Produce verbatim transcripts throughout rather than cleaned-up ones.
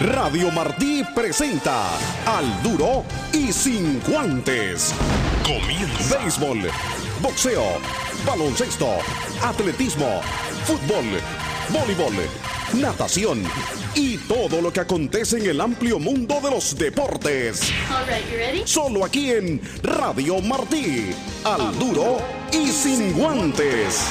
Radio Martí presenta Al Duro y Sin Guantes. Comienza. Béisbol, boxeo, baloncesto, atletismo, fútbol, voleibol, natación y todo lo que acontece en el amplio mundo de los deportes. All right, you ready? Solo aquí en Radio Martí. Al Duro y Sin Guantes.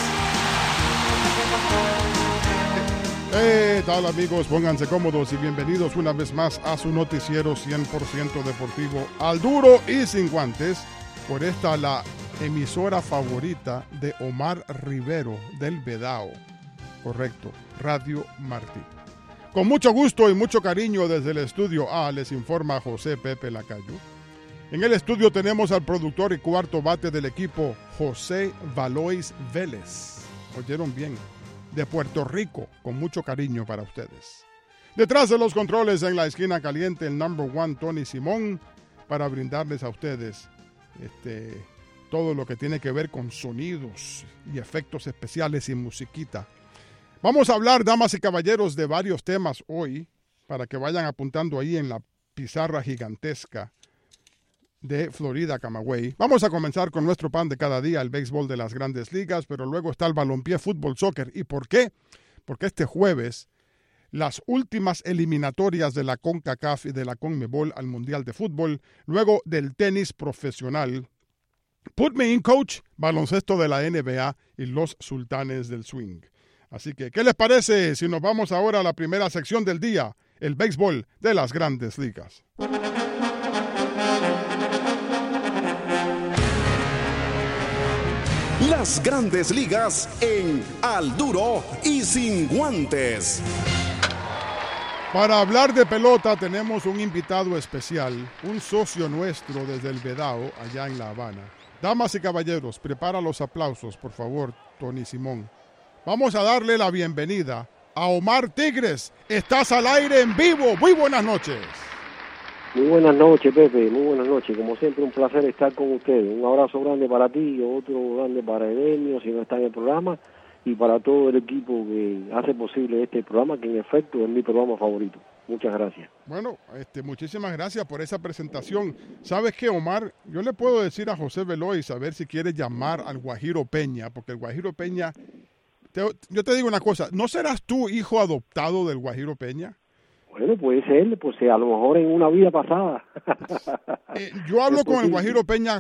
¿Qué tal, amigos? Pónganse cómodos y bienvenidos una vez más a su noticiero cien por ciento deportivo Al Duro y Sin Guantes, por esta la emisora favorita de Omar Rivero del Vedao. Correcto, Radio Martí. Con mucho gusto y mucho cariño desde el estudio A les informa José Pepe Lacayo. En el estudio tenemos al productor y cuarto bate del equipo, José Valois Vélez. ¿Oyeron bien? De Puerto Rico, con mucho cariño para ustedes. Detrás de los controles en la esquina caliente, el number one Tony Simón, para brindarles a ustedes este, todo lo que tiene que ver con sonidos y efectos especiales y musiquita. Vamos a hablar, damas y caballeros, de varios temas hoy, para que vayan apuntando ahí en la pizarra gigantesca de Florida Camagüey. Vamos a comenzar con nuestro pan de cada día, el béisbol de las grandes ligas, pero luego está el balompié, fútbol, soccer. ¿Y por qué? Porque este jueves, las últimas eliminatorias de la CONCACAF y de la CONMEBOL al Mundial de Fútbol, luego del tenis profesional, Put Me In Coach, baloncesto de la N B A y los sultanes del swing. Así que, ¿qué les parece si nos vamos ahora a la primera sección del día, el béisbol de las grandes ligas? Las grandes ligas en Al Duro y Sin Guantes. Para hablar de pelota tenemos un invitado especial, un socio nuestro desde el Vedao, allá en La Habana. Damas y caballeros, prepara los aplausos, por favor, Tony Simón. Vamos a darle la bienvenida a Omar Tigres. Estás al aire en vivo. Muy buenas noches. Muy buenas noches, Pepe, muy buenas noches. Como siempre, un placer estar con ustedes. Un abrazo grande para ti y otro grande para Edenio, si no está en el programa, y para todo el equipo que hace posible este programa, que en efecto es mi programa favorito. Muchas gracias. Bueno, este, muchísimas gracias por esa presentación. ¿Sabes qué, Omar? Yo le puedo decir a José Velois a ver si quiere llamar al Guajiro Peña, porque el Guajiro Peña, te, yo te digo una cosa, ¿no serás tú hijo adoptado del Guajiro Peña? Bueno, puede ser, pues a lo mejor en una vida pasada. eh, yo hablo con el Guajiro Peña,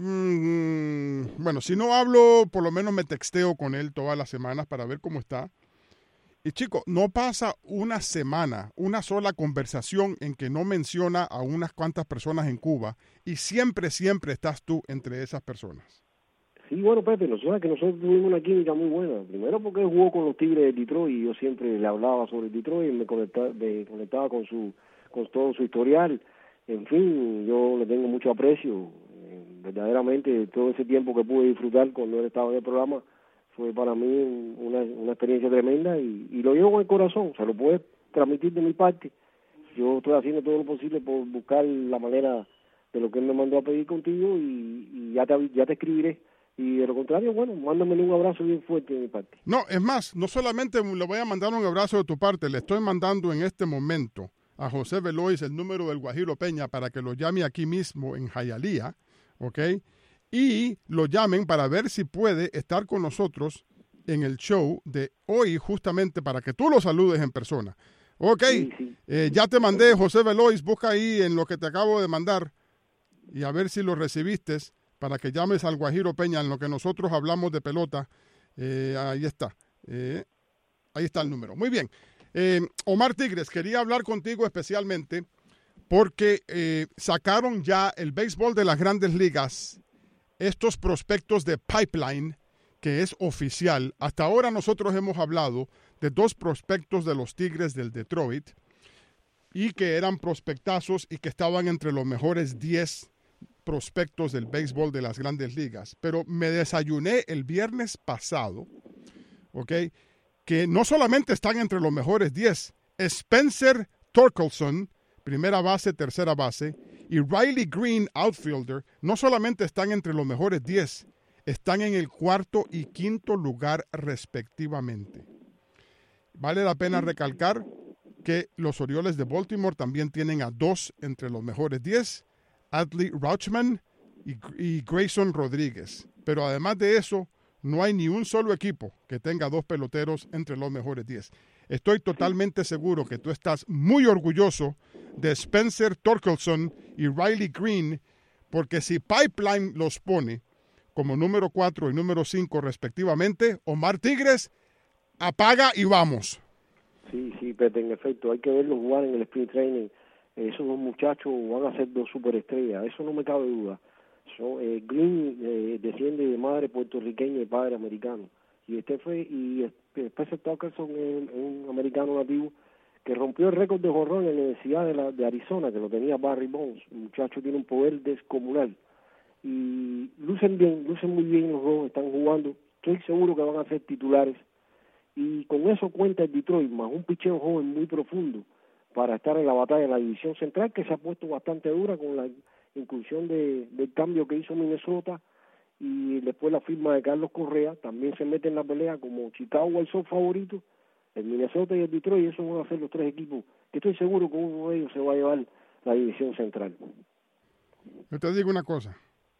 mmm, bueno, si no hablo, por lo menos me texteo con él todas las semanas para ver cómo está. Y chico, no pasa una semana, una sola conversación en que no menciona a unas cuantas personas en Cuba y siempre, siempre estás tú entre esas personas. Sí, bueno, Pepe, nosotros que nosotros tuvimos una química muy buena. Primero porque él jugó con los Tigres de Detroit y yo siempre le hablaba sobre Detroit y me conectaba, me conectaba con su con todo su historial. En fin, yo le tengo mucho aprecio. Verdaderamente, todo ese tiempo que pude disfrutar cuando él estaba en el programa fue para mí una, una experiencia tremenda y, y lo llevo con el corazón. Se lo puede transmitir de mi parte. Yo estoy haciendo todo lo posible por buscar la manera de lo que él me mandó a pedir contigo y, y ya te, ya te escribiré. Y de lo contrario, bueno, mándame un abrazo bien fuerte de mi parte. No, es más, no solamente le voy a mandar un abrazo de tu parte, le estoy mandando en este momento a José Velois el número del Guajiro Peña para que lo llame aquí mismo en Hialeah, ¿ok? Y lo llamen para ver si puede estar con nosotros en el show de hoy, justamente para que tú lo saludes en persona. Ok, sí, sí. Eh, ya te mandé, José Velois, busca ahí en lo que te acabo de mandar y a ver si lo recibiste, para que llames al Guajiro Peña en lo que nosotros hablamos de pelota. Eh, ahí está. Eh, ahí está el número. Muy bien. Eh, Omar Tigres, quería hablar contigo especialmente porque eh, sacaron ya el béisbol de las grandes ligas, estos prospectos de pipeline, que es oficial. Hasta ahora nosotros hemos hablado de dos prospectos de los Tigres del Detroit y que eran prospectazos y que estaban entre los mejores diez prospectos del béisbol de las grandes ligas, pero me desayuné el viernes pasado, ¿ok? Que no solamente están entre los mejores diez, Spencer Torkelson, primera base, tercera base, y Riley Green, outfielder, no solamente están entre los mejores diez, están en el cuarto y quinto lugar respectivamente. Vale la pena recalcar que los Orioles de Baltimore también tienen a dos entre los mejores diez, Adley Rutschman y, y Grayson Rodríguez. Pero además de eso, no hay ni un solo equipo que tenga dos peloteros entre los mejores diez. Estoy totalmente seguro que tú estás muy orgulloso de Spencer Torkelson y Riley Green, porque si Pipeline los pone como número cuatro y número cinco respectivamente, Omar Tigres apaga y vamos. Sí, sí, Pepe, en efecto, hay que verlos jugar en el sprint training. Esos dos muchachos van a ser dos superestrellas, eso no me cabe duda. So, eh, Green eh, desciende de madre puertorriqueña y padre americano. Y este fue, y Spencer Torkelson es un americano nativo que rompió el récord de jonrón en la Universidad de, la, de Arizona, que lo tenía Barry Bonds. El muchacho tiene un poder descomunal. Y lucen bien, lucen muy bien los dos, están jugando. Estoy seguro que van a ser titulares. Y con eso cuenta el Detroit, más un picheo joven muy profundo para estar en la batalla de la división central, que se ha puesto bastante dura con la inclusión de, del cambio que hizo Minnesota y después la firma de Carlos Correa. También se mete en la pelea como Chicago el sol favorito, el Minnesota y el Detroit. Esos van a ser los tres equipos que estoy seguro que uno de ellos se va a llevar la división central. Yo te digo una cosa.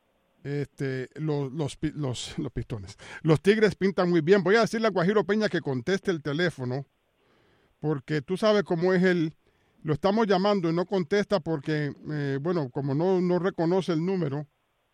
Este, los, los, los, los pistones. Los Tigres pintan muy bien. Voy a decirle a Guajiro Peña que conteste el teléfono, porque tú sabes cómo es él. Lo estamos llamando y no contesta porque, eh, bueno, como no, no reconoce el número,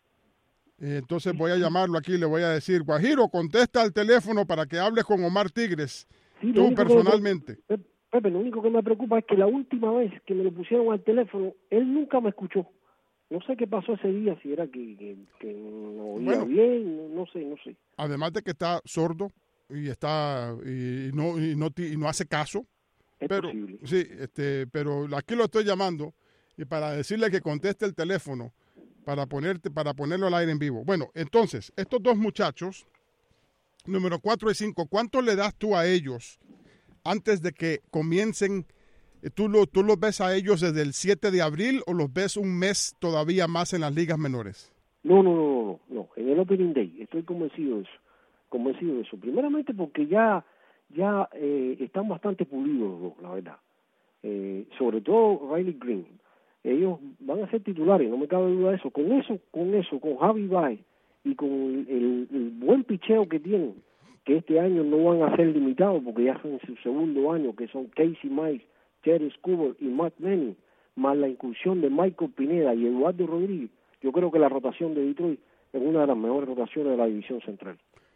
eh, entonces voy a llamarlo aquí y le voy a decir, Guajiro, contesta el teléfono para que hables con Omar Tigres, sí, tú personalmente. Me, Pepe, lo único que me preocupa es que la última vez que me lo pusieron al teléfono, él nunca me escuchó. No sé qué pasó ese día, si era que, que, que no oía bueno, bien, no, no sé, no sé. Además de que está sordo y está y no y no, y no hace caso. Es pero, posible. Sí, este, pero aquí lo estoy llamando y para decirle que conteste el teléfono para ponerte para ponerlo al aire en vivo. Bueno, entonces, estos dos muchachos, número cuatro y cinco, ¿cuánto le das tú a ellos antes de que comiencen? ¿Tú, lo, ¿Tú los ves a ellos desde el siete de abril o los ves un mes todavía más en las ligas menores? No, no, no, no, no. En el Opening Day estoy convencido de eso. Convencido de eso. Primeramente porque ya, ya eh, están bastante pulidos los dos, la verdad. Eh, sobre todo Riley Green. Ellos van a ser titulares, no me cabe duda de eso. Con eso, con eso, con Javi Baez y con el, el, el buen picheo que tienen, que este año no van a ser limitados porque ya son en su segundo año, que son Casey Mize, Jerry Scoober y Matt Manning, más la incursión de Michael Pineda y Eduardo Rodríguez, yo creo que la rotación de Detroit es una de las mejores rotaciones de la división central.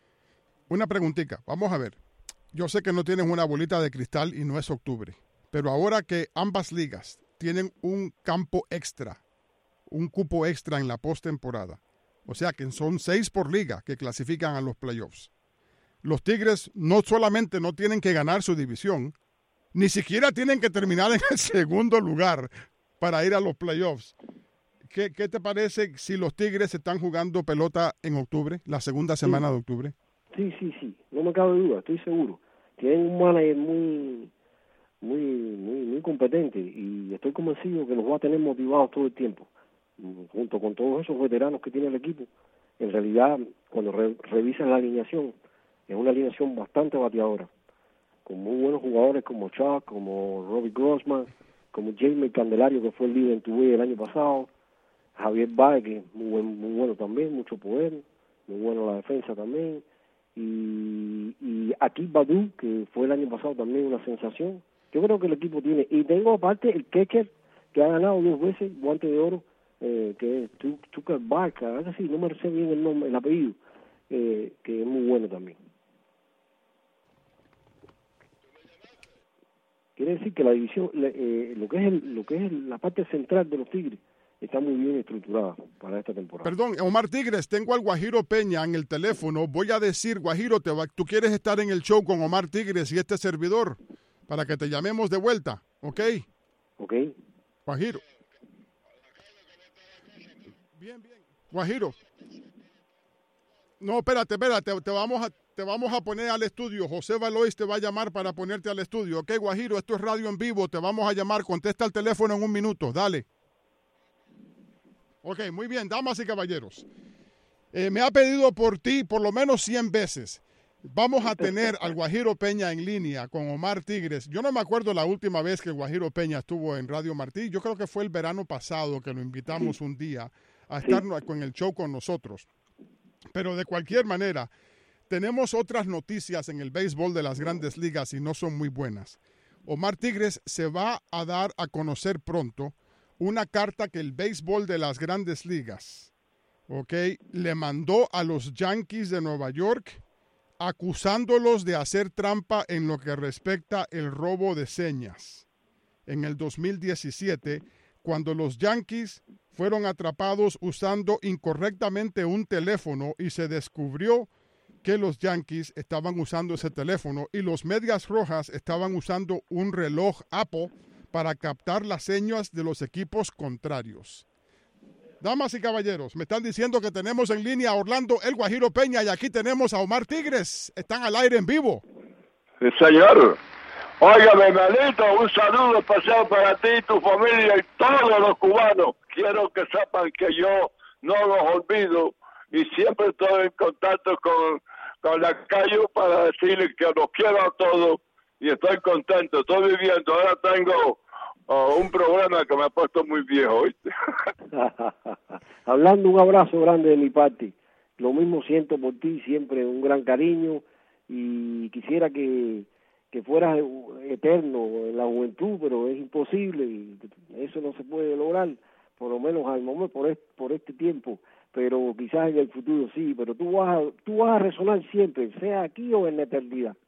Una preguntita, vamos a ver. Yo sé que no tienes una bolita de cristal y no es octubre, pero ahora que ambas ligas tienen un campo extra, un cupo extra en la postemporada, o sea que son seis por liga que clasifican a los playoffs. Los Tigres no solamente no tienen que ganar su división, ni siquiera tienen que terminar en el segundo lugar para ir a los playoffs. ¿Qué, qué te parece si los Tigres están jugando pelota en octubre, la segunda semana sí. de octubre? Sí, sí, sí, no me cabe duda, estoy seguro. Tienen un manager muy, muy, muy, muy competente y estoy convencido que los va a tener motivados todo el tiempo, junto con todos esos veteranos que tiene el equipo. En realidad, cuando re, revisan la alineación, es una alineación bastante bateadora, con muy buenos jugadores como Chuck, como Robbie Grossman, como Jaime Candelario, que fue el líder en Tubé el año pasado, Javier Baez, que es muy, buen, muy bueno también, mucho poder, muy bueno la defensa también, y, y Akib Baddoo, que fue el año pasado también una sensación. Yo creo que el equipo tiene, y tengo aparte el catcher, que ha ganado dos veces guante de oro, eh, que es Tucker Barca, algo así, no me sé bien el nombre, el apellido, eh, que es muy bueno también. Quiere decir que la división, eh, lo que es el, lo que es la parte central de los Tigres está muy bien estructurada para esta temporada. Perdón, Omar Tigres, tengo al Guajiro Peña en el teléfono. Voy a decir, Guajiro, te va, tú quieres estar en el show con Omar Tigres y este servidor para que te llamemos de vuelta, ¿ok? Ok. Guajiro. Bien, bien. Guajiro. No, espérate, espérate, te vamos a... Te vamos a poner al estudio. José Valois te va a llamar para ponerte al estudio. Ok, Guajiro, esto es radio en vivo. Te vamos a llamar. Contesta el teléfono en un minuto. Dale. Ok, muy bien, damas y caballeros. Eh, me ha pedido por ti por lo menos cien veces Vamos a tener al Guajiro Peña en línea con Omar Tigres. Yo no me acuerdo la última vez que Guajiro Peña estuvo en Radio Martí. Yo creo que fue el verano pasado que lo invitamos sí. un día a estar sí. con el show con nosotros. Pero de cualquier manera, tenemos otras noticias en el béisbol de las Grandes Ligas y no son muy buenas. Omar Tigres se va a dar a conocer pronto una carta que el béisbol de las Grandes Ligas, okay, le mandó a los Yankees de Nueva York acusándolos de hacer trampa en lo que respecta el robo de señas. En el dos mil diecisiete, cuando los Yankees fueron atrapados usando incorrectamente un teléfono y se descubrió que los Yankees estaban usando ese teléfono y los Medias Rojas estaban usando un reloj Apple para captar las señas de los equipos contrarios. Damas y caballeros, me están diciendo que tenemos en línea a Orlando El Guajiro Peña y aquí tenemos a Omar Tigres. Están al aire en vivo. Sí, señor. Óigame, hermanito, un saludo especial para ti, tu familia y todos los cubanos. Quiero que sepan que yo no los olvido y siempre estoy en contacto con, con la calle para decirles que los quiero a todos y estoy contento. Estoy viviendo. Ahora tengo oh, un problema que me ha puesto muy viejo, ¿oíste? Hablando, un abrazo grande de mi parte. Lo mismo siento por ti, siempre un gran cariño y quisiera que, que fueras eterno en la juventud, pero es imposible y eso no se puede lograr, por lo menos al momento, por este, por este tiempo, pero quizás en el futuro sí, pero tú vas a, tú vas a resonar siempre, sea aquí o en la eternidad.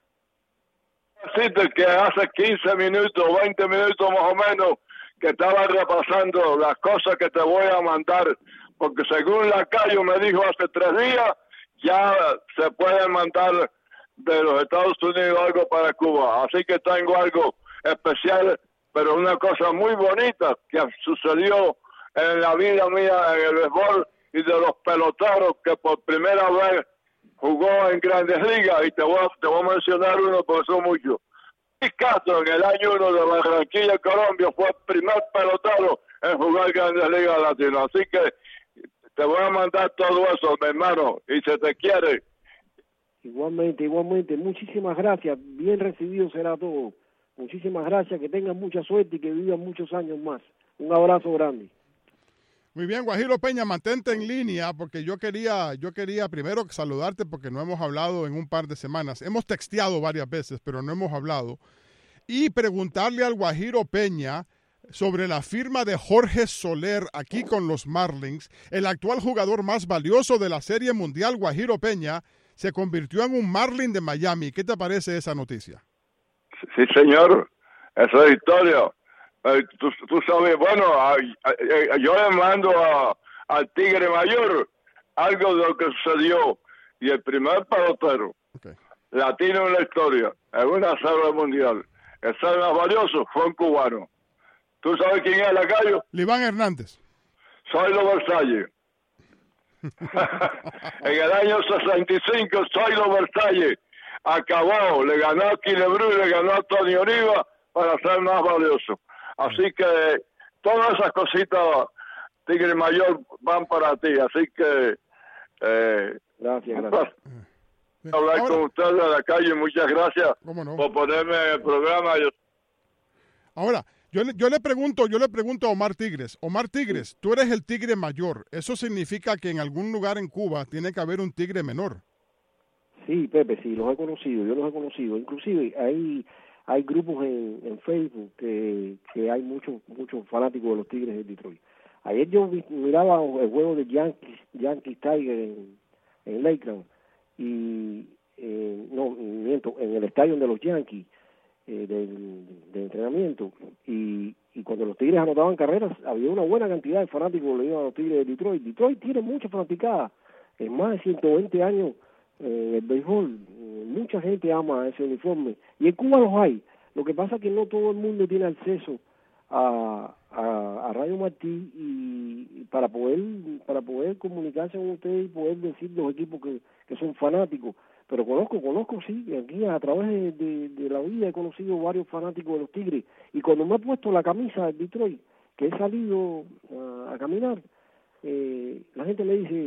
Decirte que hace quince minutos, veinte minutos más o menos, que estaba repasando las cosas que te voy a mandar, porque según la calle me dijo hace tres días, ya se puede mandar de los Estados Unidos algo para Cuba. Así que tengo algo especial, pero una cosa muy bonita que sucedió en la vida mía en el béisbol y de los peloteros que por primera vez jugó en Grandes Ligas. Y te voy a, te voy a mencionar uno porque son muchos. Luis Castro en el año uno de Barranquilla, Colombia, fue el primer pelotero en jugar Grandes Ligas Latinas. Así que te voy a mandar todo eso, mi hermano, y se te quiere. Igualmente, igualmente. Muchísimas gracias. Bien recibido será todo. Muchísimas gracias. Que tengan mucha suerte y que vivan muchos años más. Un abrazo grande. Muy bien, Guajiro Peña, mantente en línea porque yo quería, yo quería primero saludarte porque no hemos hablado en un par de semanas. Hemos texteado varias veces, pero no hemos hablado. Y preguntarle al Guajiro Peña sobre la firma de Jorge Soler aquí con los Marlins. El actual jugador más valioso de la Serie Mundial, Guajiro Peña, se convirtió en un Marlin de Miami. ¿Qué te parece esa noticia? Sí, señor. Esa es historia. Eh, tú, tú sabes, bueno, a, a, a, yo le mando a, al Tigre Mayor algo de lo que sucedió. Y el primer pelotero okay. latino en la historia, en una serie mundial, el ser más valioso fue un cubano. ¿Tú sabes quién es Lacayo? Liván Hernández. Zoilo Versalles. En el año sesenta y cinco, Zoilo Versalles acabó, le ganó a Quilebrú y le ganó a Tony Oliva para ser más valioso. Así que todas esas cositas, Tigre Mayor, van para ti. Así que eh, gracias, gracias. Hablar Ahora, con ustedes de la calle. Muchas gracias no? por ponerme en el programa. Yo... Ahora, yo le, yo le pregunto, yo le pregunto a Omar Tigres. Omar Tigres, tú eres el Tigre Mayor. Eso significa que en algún lugar en Cuba tiene que haber un Tigre menor. Sí, Pepe, sí, los he conocido, yo los he conocido. Inclusive hay hay grupos en, en Facebook que, que hay muchos muchos fanáticos de los Tigres de Detroit. Ayer yo miraba el juego de Yankees, Yankees Tiger en, en Lakeland y eh, no, miento, en el estadio de los Yankees eh, del, de entrenamiento y, y cuando los Tigres anotaban carreras había una buena cantidad de fanáticos que le iban a los Tigres de Detroit. Detroit tiene mucha fanaticada, en más de ciento veinte años eh, el béisbol, mucha gente ama ese uniforme y en Cuba los hay. Lo que pasa es que no todo el mundo tiene acceso a, a, a Radio Martí y, y para poder para poder comunicarse con ustedes y poder decir los equipos que, que son fanáticos. Pero conozco, conozco sí, aquí a través de, de, de la vida he conocido varios fanáticos de los Tigres y cuando me he puesto la camisa de Detroit, que he salido uh, a caminar, eh, la gente me dice,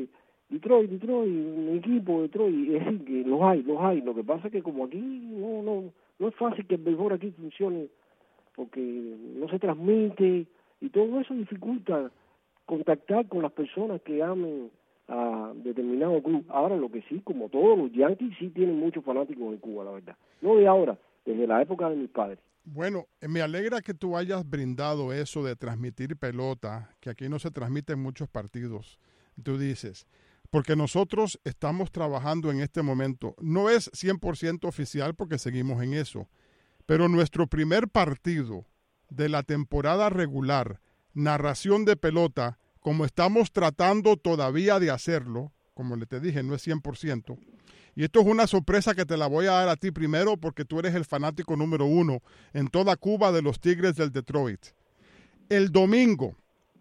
Detroit, Detroit, mi equipo, Detroit, es decir, que los hay, los hay. Lo que pasa es que como aquí no, no, no es fácil que el béisbol aquí funcione, porque no se transmite y todo eso dificulta contactar con las personas que amen a determinado club. Ahora, lo que sí, como todos los Yankees, sí tienen muchos fanáticos en Cuba, la verdad. No de ahora, desde la época de mis padres. Bueno, me alegra que tú hayas brindado eso de transmitir pelota, que aquí no se transmiten muchos partidos. Tú dices, porque nosotros estamos trabajando en este momento. No es cien por ciento oficial porque seguimos en eso, pero nuestro primer partido de la temporada regular, narración de pelota, como estamos tratando todavía de hacerlo, como le te dije, no es cien por ciento, y esto es una sorpresa que te la voy a dar a ti primero porque tú eres el fanático número uno en toda Cuba de los Tigres del Detroit. El domingo,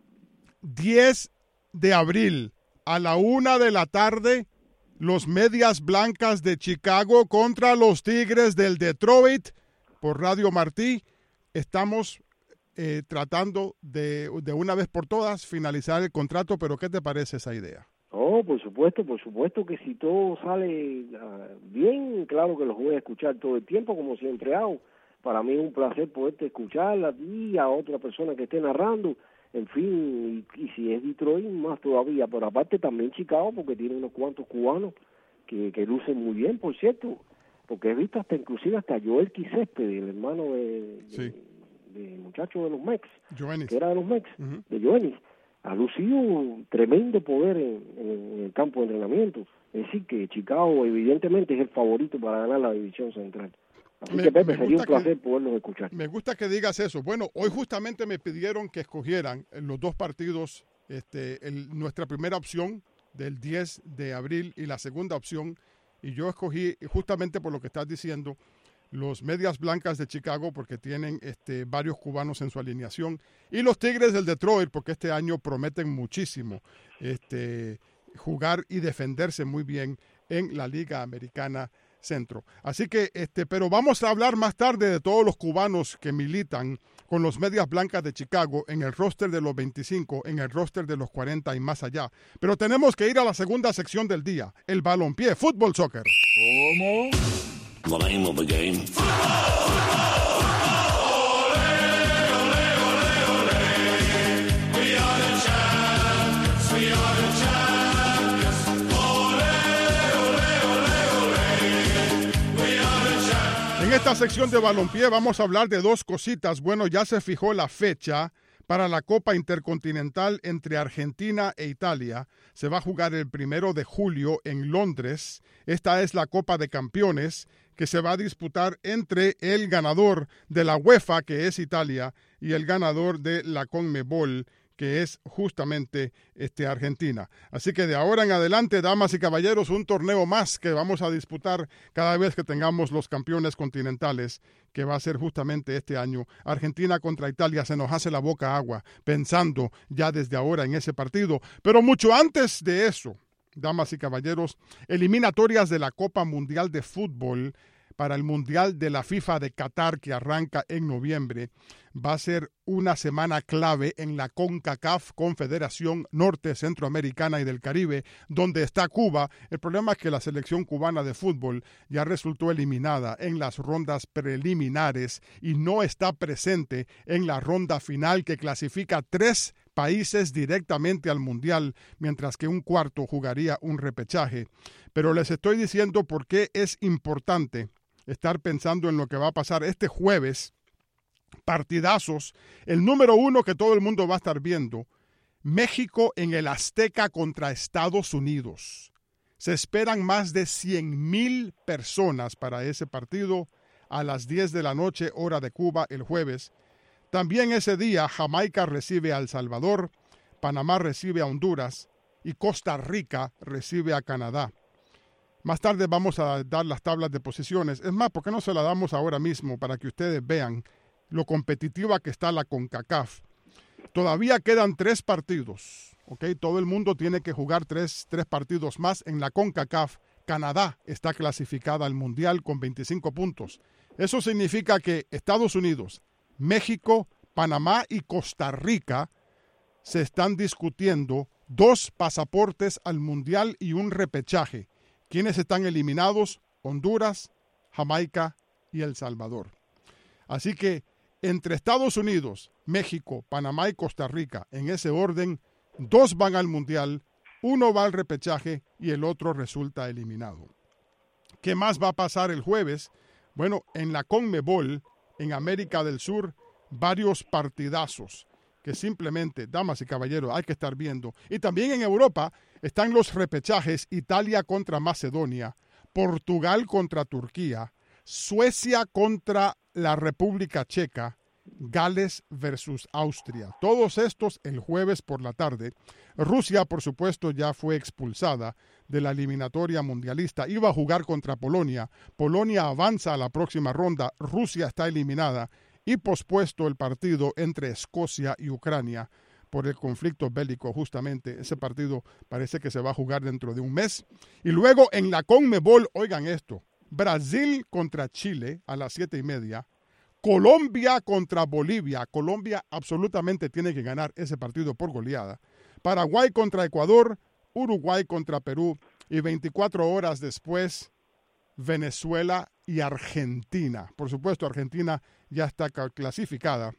diez de abril, a la una de la tarde, los Medias Blancas de Chicago contra los Tigres del Detroit por Radio Martí. Estamos eh, tratando de, de una vez por todas finalizar el contrato, pero ¿qué te parece esa idea? Oh, por supuesto, por supuesto que si todo sale uh, bien, claro que los voy a escuchar todo el tiempo, como siempre hago. Para mí es un placer poderte escuchar a ti y a otra persona que esté narrando. En fin, y, y si es Detroit, más todavía. Pero aparte también Chicago, porque tiene unos cuantos cubanos que, que lucen muy bien, por cierto. Porque he visto hasta inclusive hasta Joel Céspedes, el hermano de, de, sí. de, de muchacho de los Mex, Joenis. que era de los Mex, Uh-huh. de Joenis. Ha lucido tremendo poder en, en, en el campo de entrenamiento. Es decir, que Chicago evidentemente es el favorito para ganar la división central. Así Me, que, Pepe, sería un placer que, poderlos escuchar. Me gusta que digas eso. Bueno, hoy justamente me pidieron que escogieran los dos partidos, este, el, nuestra primera opción del diez de abril y la segunda opción, y yo escogí justamente por lo que estás diciendo, los Medias Blancas de Chicago porque tienen este, varios cubanos en su alineación y los Tigres del Detroit porque este año prometen muchísimo este, jugar y defenderse muy bien en la Liga Americana Centro. Así que, este, pero vamos a hablar más tarde de todos los cubanos que militan con los Medias Blancas de Chicago en el roster de los veinticinco, en el roster de los cuarenta y más allá. Pero tenemos que ir a la segunda sección del día, el balompié, fútbol, soccer. ¿Cómo? The name of the game. En esta sección de balompié vamos a hablar de dos cositas. Bueno, ya se fijó la fecha para la Copa Intercontinental entre Argentina e Italia. Se va a jugar el primero de julio en Londres. Esta es la Copa de Campeones que se va a disputar entre el ganador de la UEFA, que es Italia, y el ganador de la CONMEBOL, que es justamente este, Argentina. Así que de ahora en adelante, damas y caballeros, un torneo más que vamos a disputar cada vez que tengamos los campeones continentales, que va a ser justamente este año. Argentina contra Italia, se nos hace la boca agua pensando ya desde ahora en ese partido. Pero mucho antes de eso, damas y caballeros, eliminatorias de la Copa Mundial de Fútbol para el Mundial de la FIFA de Qatar que arranca en noviembre. Va a ser una semana clave en la CONCACAF, Confederación Norte Centroamericana y del Caribe, donde está Cuba. El problema es que la selección cubana de fútbol ya resultó eliminada en las rondas preliminares y no está presente en la ronda final que clasifica tres países directamente al Mundial, mientras que un cuarto jugaría un repechaje. Pero les estoy diciendo por qué es importante estar pensando en lo que va a pasar este jueves. Partidazos, el número uno que todo el mundo va a estar viendo, México en el Azteca contra Estados Unidos. Se esperan más de cien mil personas para ese partido a las diez de la noche, hora de Cuba, el jueves. También ese día Jamaica recibe a El Salvador, Panamá recibe a Honduras y Costa Rica recibe a Canadá. Más tarde vamos a dar las tablas de posiciones. Es más, ¿por qué no se la damos ahora mismo para que ustedes vean lo competitiva que está la CONCACAF? Todavía quedan tres partidos, ¿ok? Todo el mundo tiene que jugar tres, tres partidos más en la CONCACAF. Canadá está clasificada al Mundial con veinticinco puntos. Eso significa que Estados Unidos, México, Panamá y Costa Rica se están discutiendo dos pasaportes al Mundial y un repechaje. ¿Quiénes están eliminados? Honduras, Jamaica y El Salvador. Así que entre Estados Unidos, México, Panamá y Costa Rica, en ese orden, dos van al Mundial, uno va al repechaje y el otro resulta eliminado. ¿Qué más va a pasar el jueves? Bueno, en la CONMEBOL, en América del Sur, varios partidazos que simplemente, damas y caballeros, hay que estar viendo. Y también en Europa están los repechajes: Italia contra Macedonia, Portugal contra Turquía, Suecia contra la República Checa, Gales versus Austria. Todos estos el jueves por la tarde. Rusia, por supuesto, ya fue expulsada de la eliminatoria mundialista. Iba a jugar contra Polonia. Polonia avanza a la próxima ronda. Rusia está eliminada y pospuesto el partido entre Escocia y Ucrania por el conflicto bélico. Justamente ese partido parece que se va a jugar dentro de un mes. Y luego en la CONMEBOL, oigan esto, Brasil contra Chile a las siete y media. Colombia contra Bolivia. Colombia absolutamente tiene que ganar ese partido por goleada. Paraguay contra Ecuador, Uruguay contra Perú y veinticuatro horas después Venezuela y Argentina. Por supuesto, Argentina ya está clasificada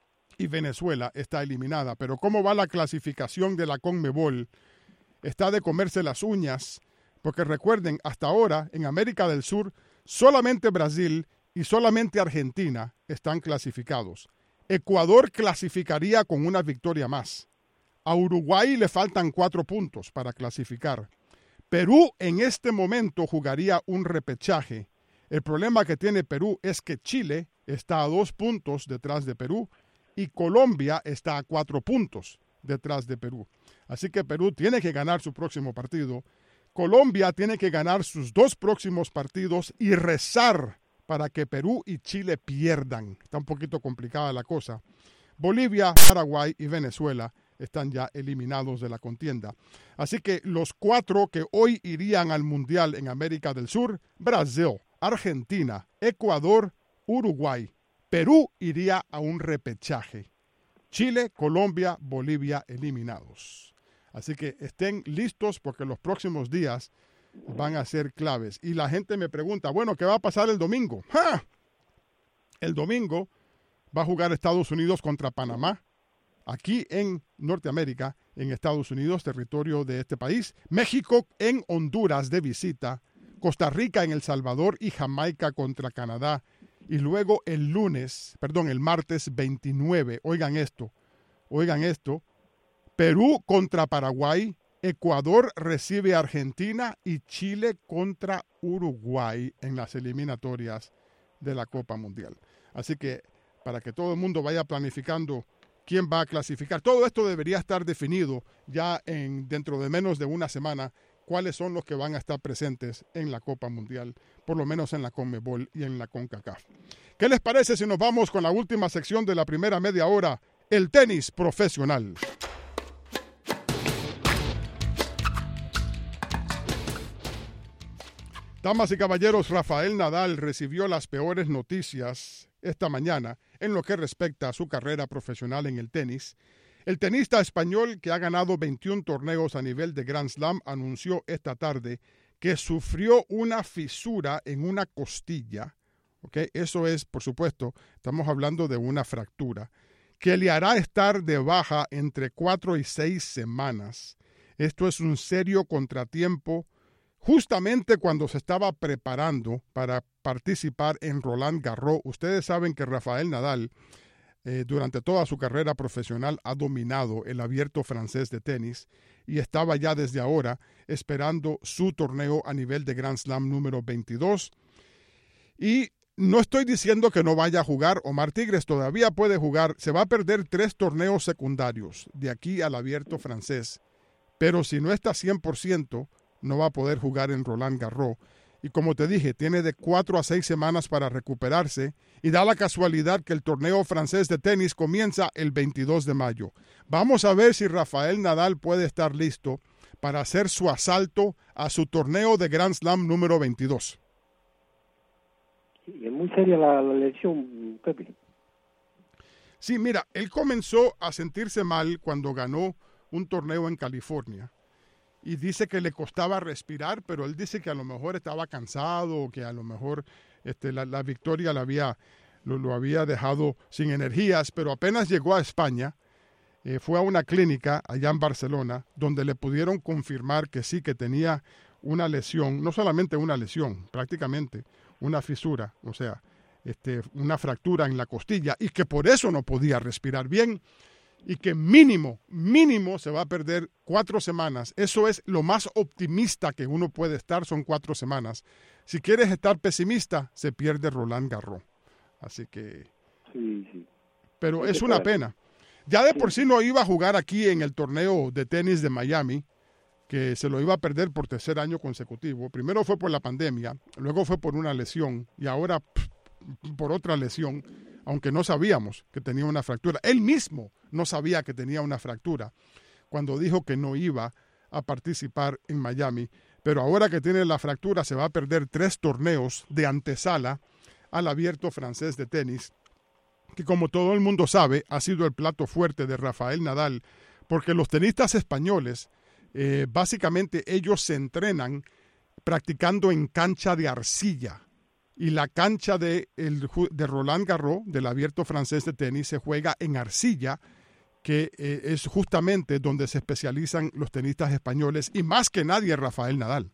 y Venezuela está eliminada. Pero ¿cómo va la clasificación de la CONMEBOL? Está de comerse las uñas, porque recuerden, hasta ahora en América del Sur solamente Brasil y solamente Argentina están clasificados. Ecuador clasificaría con una victoria más. A Uruguay le faltan cuatro puntos para clasificar. Perú en este momento jugaría un repechaje. El problema que tiene Perú es que Chile está a dos puntos detrás de Perú y Colombia está a cuatro puntos detrás de Perú. Así que Perú tiene que ganar su próximo partido. Colombia tiene que ganar sus dos próximos partidos y rezar para que Perú y Chile pierdan. Está un poquito complicada la cosa. Bolivia, Paraguay y Venezuela están ya eliminados de la contienda. Así que los cuatro que hoy irían al Mundial en América del Sur: Brasil, Argentina, Ecuador, Uruguay. Perú iría a un repechaje. Chile, Colombia, Bolivia eliminados. Así que estén listos porque los próximos días van a ser claves. Y la gente me pregunta, bueno, ¿qué va a pasar el domingo? ¡Ja! El domingo va a jugar Estados Unidos contra Panamá, aquí en Norteamérica, en Estados Unidos, territorio de este país. México en Honduras de visita. Costa Rica en El Salvador y Jamaica contra Canadá. Y luego el lunes, perdón, el martes veintinueve, oigan esto, oigan esto, Perú contra Paraguay, Ecuador recibe a Argentina y Chile contra Uruguay en las eliminatorias de la Copa Mundial. Así que para que todo el mundo vaya planificando quién va a clasificar, todo esto debería estar definido ya en dentro de menos de una semana, cuáles son los que van a estar presentes en la Copa Mundial, por lo menos en la CONMEBOL y en la CONCACAF. ¿Qué les parece si nos vamos con la última sección de la primera media hora, el tenis profesional? Damas y caballeros, Rafael Nadal recibió las peores noticias esta mañana en lo que respecta a su carrera profesional en el tenis. El tenista español, que ha ganado veintiún torneos a nivel de Grand Slam, anunció esta tarde que sufrió una fisura en una costilla. ¿Okay? Eso es, por supuesto, estamos hablando de una fractura, que le hará estar de baja entre cuatro y seis semanas. Esto es un serio contratiempo justamente cuando se estaba preparando para participar en Roland Garros. Ustedes saben que Rafael Nadal, eh, durante toda su carrera profesional, ha dominado el abierto francés de tenis y estaba ya desde ahora esperando su torneo a nivel de Grand Slam número veintidós. Y no estoy diciendo que no vaya a jugar. Omar Tigres todavía puede jugar. Se va a perder tres torneos secundarios de aquí al abierto francés. Pero si no está cien por ciento, no va a poder jugar en Roland Garros. Y como te dije, tiene de cuatro a seis semanas para recuperarse y da la casualidad que el torneo francés de tenis comienza el veintidós de mayo. Vamos a ver si Rafael Nadal puede estar listo para hacer su asalto a su torneo de Grand Slam número veintidós. Sí, es muy seria la, la lesión, Pepe. Sí, mira, él comenzó a sentirse mal cuando ganó un torneo en California y dice que le costaba respirar, pero él dice que a lo mejor estaba cansado, que a lo mejor este, la, la victoria la había, lo, lo había dejado sin energías, pero apenas llegó a España, eh, fue a una clínica allá en Barcelona, donde le pudieron confirmar que sí, que tenía una lesión, no solamente una lesión, prácticamente una fisura, o sea, este, una fractura en la costilla, y que por eso no podía respirar bien, y que mínimo, mínimo se va a perder cuatro semanas. Eso es lo más optimista que uno puede estar, son cuatro semanas. Si quieres estar pesimista, se pierde Roland Garros. Así que... Sí, sí. Pero es una pena. Ya de por sí no iba a jugar aquí en el torneo de tenis de Miami, que se lo iba a perder por tercer año consecutivo. Primero fue por la pandemia, luego fue por una lesión, y ahora pff, por otra lesión, aunque no sabíamos que tenía una fractura. Él mismo no sabía que tenía una fractura cuando dijo que no iba a participar en Miami. Pero ahora que tiene la fractura se va a perder tres torneos de antesala al Abierto Francés de tenis, que como todo el mundo sabe ha sido el plato fuerte de Rafael Nadal, porque los tenistas españoles, eh, básicamente ellos se entrenan practicando en cancha de arcilla. Y la cancha de, el, de Roland Garros, del Abierto Francés de tenis, se juega en arcilla, que eh, es justamente donde se especializan los tenistas españoles, y más que nadie Rafael Nadal.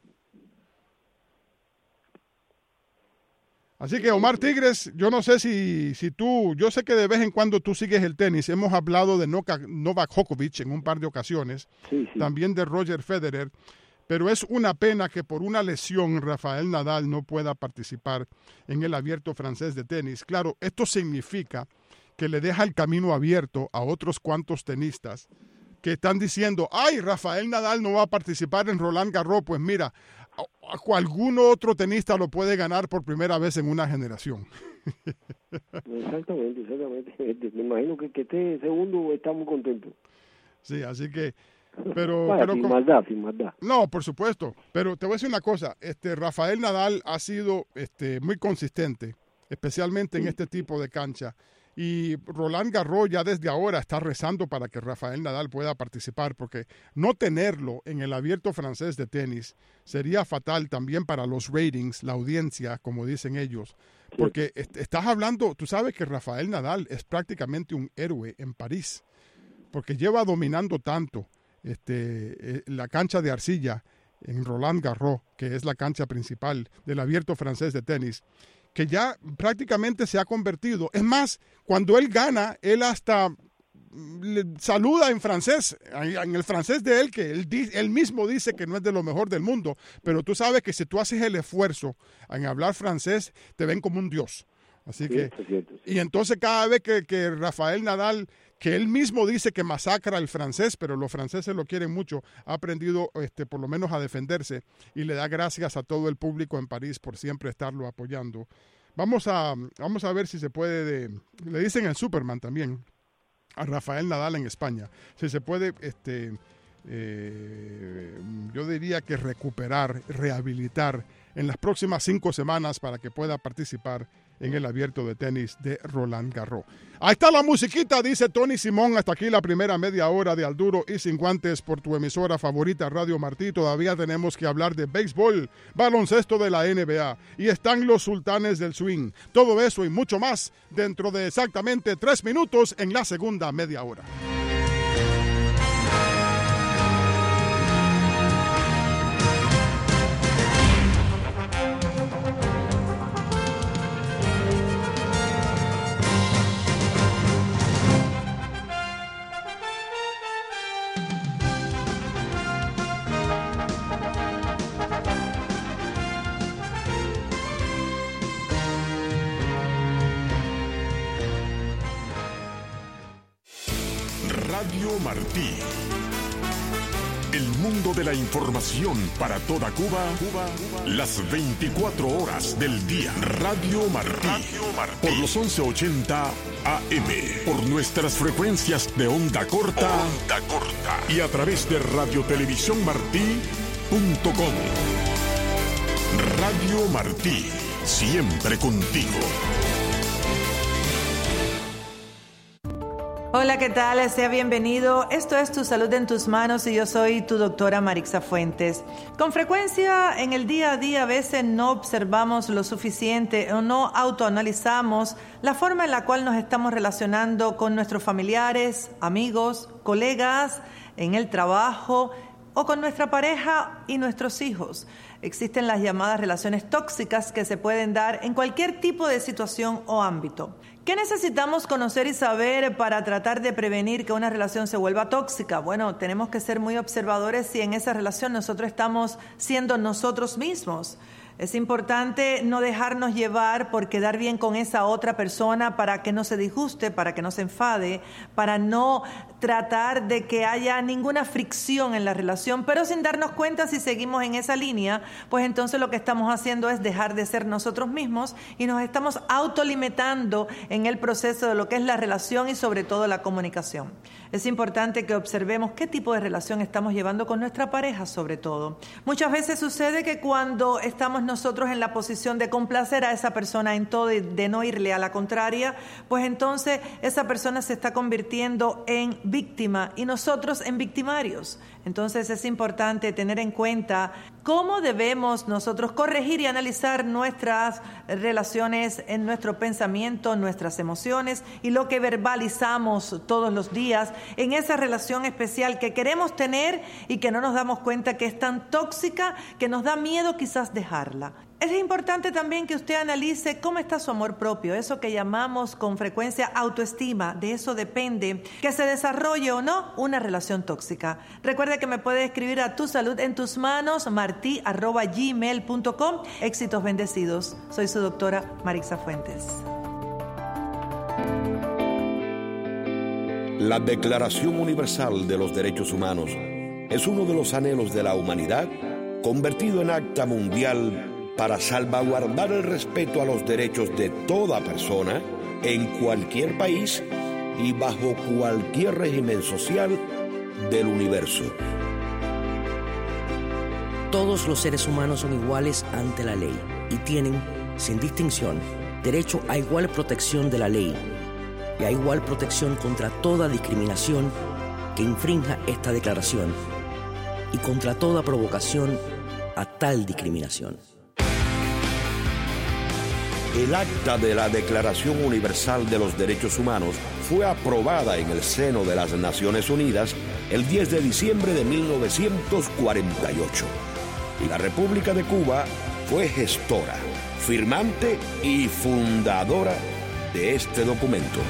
Así que, Omar Tigres, yo no sé si, si tú, yo sé que de vez en cuando tú sigues el tenis. Hemos hablado de Novak Djokovic en un par de ocasiones, sí, sí. También de Roger Federer. Pero es una pena que por una lesión Rafael Nadal no pueda participar en el Abierto Francés de tenis. Claro, esto significa que le deja el camino abierto a otros cuantos tenistas que están diciendo, ay, Rafael Nadal no va a participar en Roland Garros. Pues mira, a, a, algún otro tenista lo puede ganar por primera vez en una generación. Exactamente, exactamente. Me imagino que que esté segundo está muy contento. Sí, así que... Pero, Vaya, pero sin con, maldad, sin maldad. No, por supuesto. Pero te voy a decir una cosa. Este, Rafael Nadal ha sido este, muy consistente, especialmente en este tipo de cancha. Y Roland Garros ya desde ahora está rezando para que Rafael Nadal pueda participar, porque no tenerlo en el Abierto Francés de tenis sería fatal también para los ratings, la audiencia, como dicen ellos. Porque est- estás hablando, tú sabes que Rafael Nadal es prácticamente un héroe en París, porque lleva dominando tanto este, eh, la cancha de arcilla en Roland Garros, que es la cancha principal del Abierto Francés de tenis, que ya prácticamente se ha convertido. Es más, cuando él gana, él hasta le saluda en francés, en el francés de él, que él, él mismo dice que no es de lo mejor del mundo, pero tú sabes que si tú haces el esfuerzo en hablar francés, te ven como un dios. Así Sí, que, eso es cierto, sí. y entonces cada vez que, que Rafael Nadal, que él mismo dice que masacra al francés, pero los franceses lo quieren mucho, ha aprendido este, por lo menos a defenderse, y le da gracias a todo el público en París por siempre estarlo apoyando. Vamos a, vamos a ver si se puede, de, le dicen el Superman también, a Rafael Nadal en España, si se puede, este, eh, yo diría que recuperar, rehabilitar en las próximas cinco semanas para que pueda participar en el Abierto de tenis de Roland Garros. Ahí está la musiquita, dice Tony Simón. Hasta aquí la primera media hora de Al Duro y Sin Guantes por tu emisora favorita, Radio Martí. Todavía tenemos que hablar de béisbol, baloncesto de la N B A, y están los sultanes del swing. Todo eso y mucho más dentro de exactamente tres minutos en la segunda media hora. Radio Martí. El mundo de la información para toda Cuba, Cuba, las veinticuatro horas del día. Radio Martí. Radio Martí. Por los once ochenta A M. Por nuestras frecuencias de onda corta. Onda corta. Y a través de radiotelevisión martí punto com. Radio Martí. Siempre contigo. Hola, ¿qué tal? Sea bienvenido. Esto es Tu Salud en Tus Manos y yo soy tu doctora Marixa Fuentes. Con frecuencia en el día a día a veces no observamos lo suficiente o no autoanalizamos la forma en la cual nos estamos relacionando con nuestros familiares, amigos, colegas, en el trabajo o con nuestra pareja y nuestros hijos. Existen las llamadas relaciones tóxicas que se pueden dar en cualquier tipo de situación o ámbito. ¿Qué necesitamos conocer y saber para tratar de prevenir que una relación se vuelva tóxica? Bueno, tenemos que ser muy observadores si en esa relación nosotros estamos siendo nosotros mismos. Es importante no dejarnos llevar por quedar bien con esa otra persona para que no se disguste, para que no se enfade, para no tratar de que haya ninguna fricción en la relación, pero sin darnos cuenta si seguimos en esa línea, pues entonces lo que estamos haciendo es dejar de ser nosotros mismos y nos estamos autolimitando en el proceso de lo que es la relación y sobre todo la comunicación. Es importante que observemos qué tipo de relación estamos llevando con nuestra pareja sobre todo. Muchas veces sucede que cuando estamos nosotros en la posición de complacer a esa persona en todo y de no irle a la contraria, pues entonces esa persona se está convirtiendo en víctima y nosotros en victimarios. Entonces es importante tener en cuenta cómo debemos nosotros corregir y analizar nuestras relaciones en nuestro pensamiento, nuestras emociones y lo que verbalizamos todos los días en esa relación especial que queremos tener y que no nos damos cuenta que es tan tóxica que nos da miedo quizás dejarla. Es importante también que usted analice cómo está su amor propio, eso que llamamos con frecuencia autoestima. De eso depende que se desarrolle o no una relación tóxica. Recuerde que me puede escribir a Tu Salud en Tus Manos, marti arroba gmail punto com. Éxitos bendecidos. Soy su doctora Marixa Fuentes. La Declaración Universal de los Derechos Humanos es uno de los anhelos de la humanidad convertido en acta mundial para salvaguardar el respeto a los derechos de toda persona en cualquier país y bajo cualquier régimen social del universo. Todos los seres humanos son iguales ante la ley y tienen, sin distinción, derecho a igual protección de la ley y a igual protección contra toda discriminación que infrinja esta declaración y contra toda provocación a tal discriminación. El acta de la Declaración Universal de los Derechos Humanos fue aprobada en el seno de las Naciones Unidas el diez de diciembre de mil novecientos cuarenta y ocho. Y la República de Cuba fue gestora, firmante y fundadora de este documento.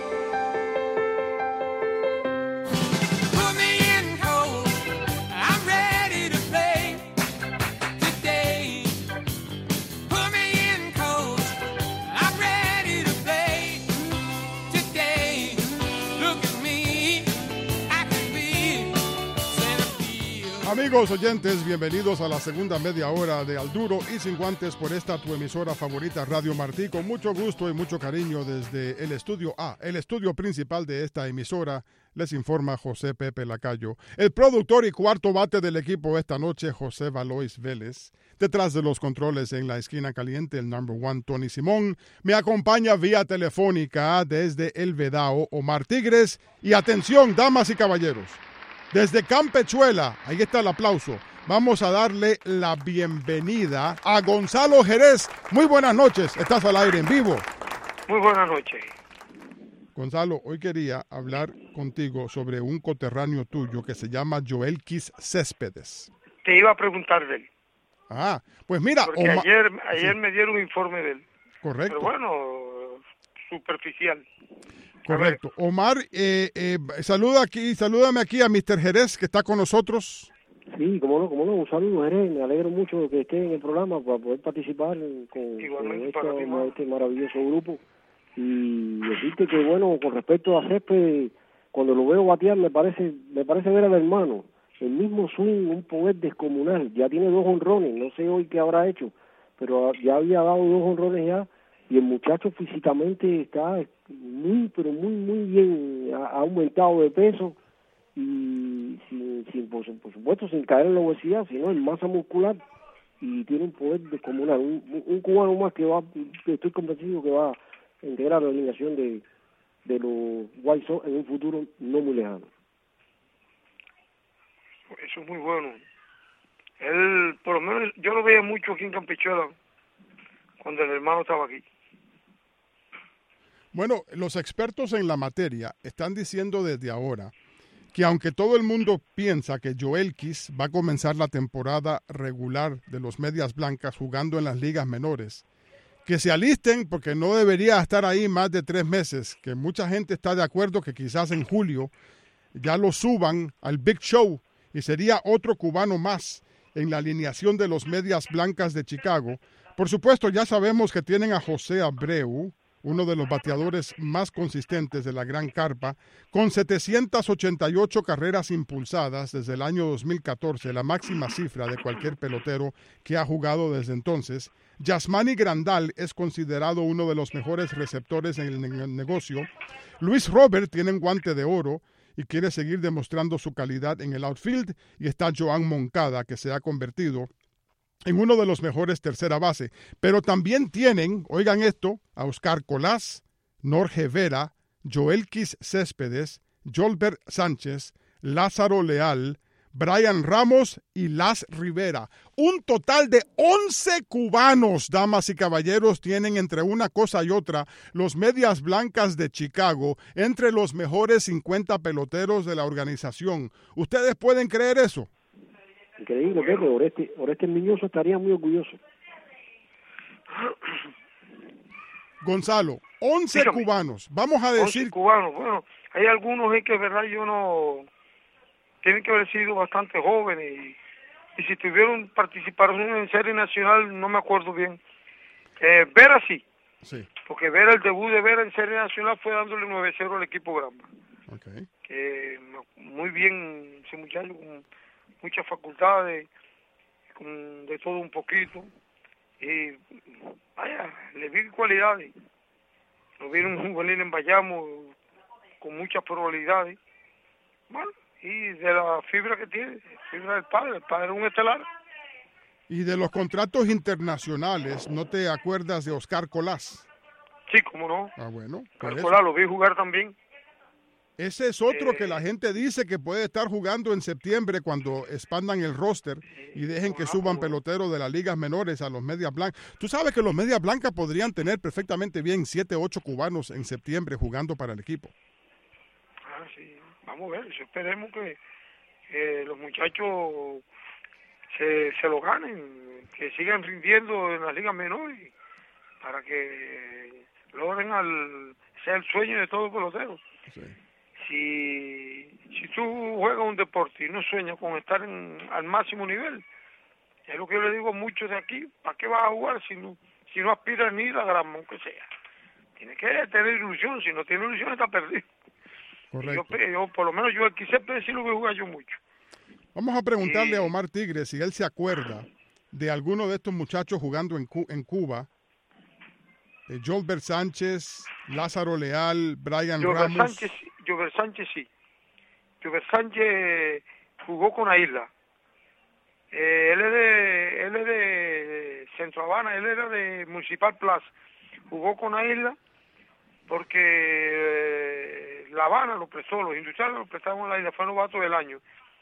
Amigos oyentes, bienvenidos a la segunda media hora de Al Duro y Sin Guantes por esta tu emisora favorita Radio Martí. Con mucho gusto y mucho cariño desde el estudio A, el estudio principal de esta emisora, les informa José Pepe Lacayo. El productor y cuarto bate del equipo esta noche, José Valois Vélez. Detrás de los controles en la esquina caliente, el number one, Tony Simón. Me acompaña vía telefónica desde El Vedao, Omar Tigres. Y atención, damas y caballeros. Desde Campechuela, ahí está el aplauso, vamos a darle la bienvenida a Gonzalo Jerez. Muy buenas noches, estás al aire en vivo. Muy buenas noches. Gonzalo, hoy quería hablar contigo sobre un coterráneo tuyo que se llama Joelquis Céspedes. Te iba a preguntar de él. Ah, pues mira. Porque Oma... ayer, ayer sí. me dieron un informe de él. Correcto. Pero bueno, superficial. Correcto. Omar, eh, eh, saluda aquí, salúdame aquí a mister Jerez, que está con nosotros. Sí, cómo no, cómo no, un saludo, Jerez. Me alegro mucho que esté en el programa para poder participar con, con este, este maravilloso grupo. Y decirte que, bueno, con respecto a Césped, cuando lo veo batear, me parece me parece ver al hermano. El mismo swing, un poder descomunal. Ya tiene dos honrones, no sé hoy qué habrá hecho, pero ya había dado dos honrones ya. Y el muchacho físicamente está muy, pero muy, muy bien, ha, ha aumentado de peso y sin, sin por, por supuesto sin caer en la obesidad, sino en masa muscular, y tiene un poder descomunal. Un, un cubano más que va, que estoy convencido que va a integrar la alineación de, de los White Sox en un futuro no muy lejano. Eso es muy bueno. Él, por lo menos, yo lo veía mucho aquí en Campechuela, cuando el hermano estaba aquí. Bueno, los expertos en la materia están diciendo desde ahora que aunque todo el mundo piensa que Joelquis va a comenzar la temporada regular de los Medias Blancas jugando en las ligas menores, que se alisten porque no debería estar ahí más de tres meses, que mucha gente está de acuerdo que quizás en julio ya lo suban al Big Show y sería otro cubano más en la alineación de los Medias Blancas de Chicago. Por supuesto, ya sabemos que tienen a José Abreu, uno de los bateadores más consistentes de la Gran Carpa, con setecientas ochenta y ocho carreras impulsadas desde el año dos mil catorce, la máxima cifra de cualquier pelotero que ha jugado desde entonces. Yasmani Grandal es considerado uno de los mejores receptores en el negocio. Luis Robert tiene un guante de oro y quiere seguir demostrando su calidad en el outfield. Y está Joan Moncada, que se ha convertido en uno de los mejores tercera base. Pero también tienen, oigan esto, a Oscar Colás, Norge Vera, Joelquis Céspedes, Jolbert Sánchez, Lázaro Leal, Brian Ramos y Las Rivera. Un total de once cubanos, damas y caballeros, tienen entre una cosa y otra los Medias Blancas de Chicago entre los mejores cincuenta peloteros de la organización. ¿Ustedes pueden creer eso? Increíble, Pepe. Oreste, Oreste Miñoso estaría muy orgulloso. Gonzalo, once Dígame. cubanos. Vamos a decir... once cubanos. Bueno, hay algunos eh, que es verdad yo no... Tienen que haber sido bastante jóvenes y, y si tuvieron participación en serie nacional, no me acuerdo bien. Eh, Vera sí. Sí. Porque Vera, el debut de Vera en serie nacional fue dándole nueve cero al equipo Granma. Okay. Que muy bien ese muchacho, con muchas facultades, con de todo un poquito. Y vaya, le vi cualidades. Lo vi un juvenil en Bayamo con muchas probabilidades. Bueno, y de la fibra que tiene, fibra del padre, el padre es un estelar. Y de los contratos internacionales, ¿no te acuerdas de Oscar Colás? Sí, cómo no. Ah, bueno. Oscar Colás lo vi jugar también. Ese es otro Eh, que la gente dice que puede estar jugando en septiembre cuando expandan el roster y dejen que suban peloteros de las ligas menores a los Medias Blancas. Tú sabes que los Medias Blancas podrían tener perfectamente bien siete, ocho cubanos en septiembre jugando para el equipo. Ah, sí. Vamos a ver, eso esperemos que, que los muchachos se, se lo ganen, que sigan rindiendo en las ligas menores para que logren al, sea el sueño de todo pelotero. Sí. Si, si tú juegas un deporte y no sueñas con estar en, al máximo nivel, es lo que yo le digo a muchos de aquí, ¿para qué vas a jugar si no, si no aspiras ni a Granma, aunque sea? Tienes que tener ilusión, si no tienes ilusión está perdido. Yo, yo, por lo menos yo aquí siempre sí lo voy a jugar yo mucho. Vamos a preguntarle y... a Omar Tigre si él se acuerda de alguno de estos muchachos jugando en, Cu en Cuba. Eh, Jolbert Sánchez, Lázaro Leal, Brian Jolbert Ramos. Sánchez, Jolbert Sánchez sí. Jolbert Sánchez jugó con Aisla. Eh, él es de él es de Centro Habana, él era de Municipal Plaza. Jugó con Aisla porque eh, La Habana lo prestó, los industriales lo prestaron a la isla, fue novato del año.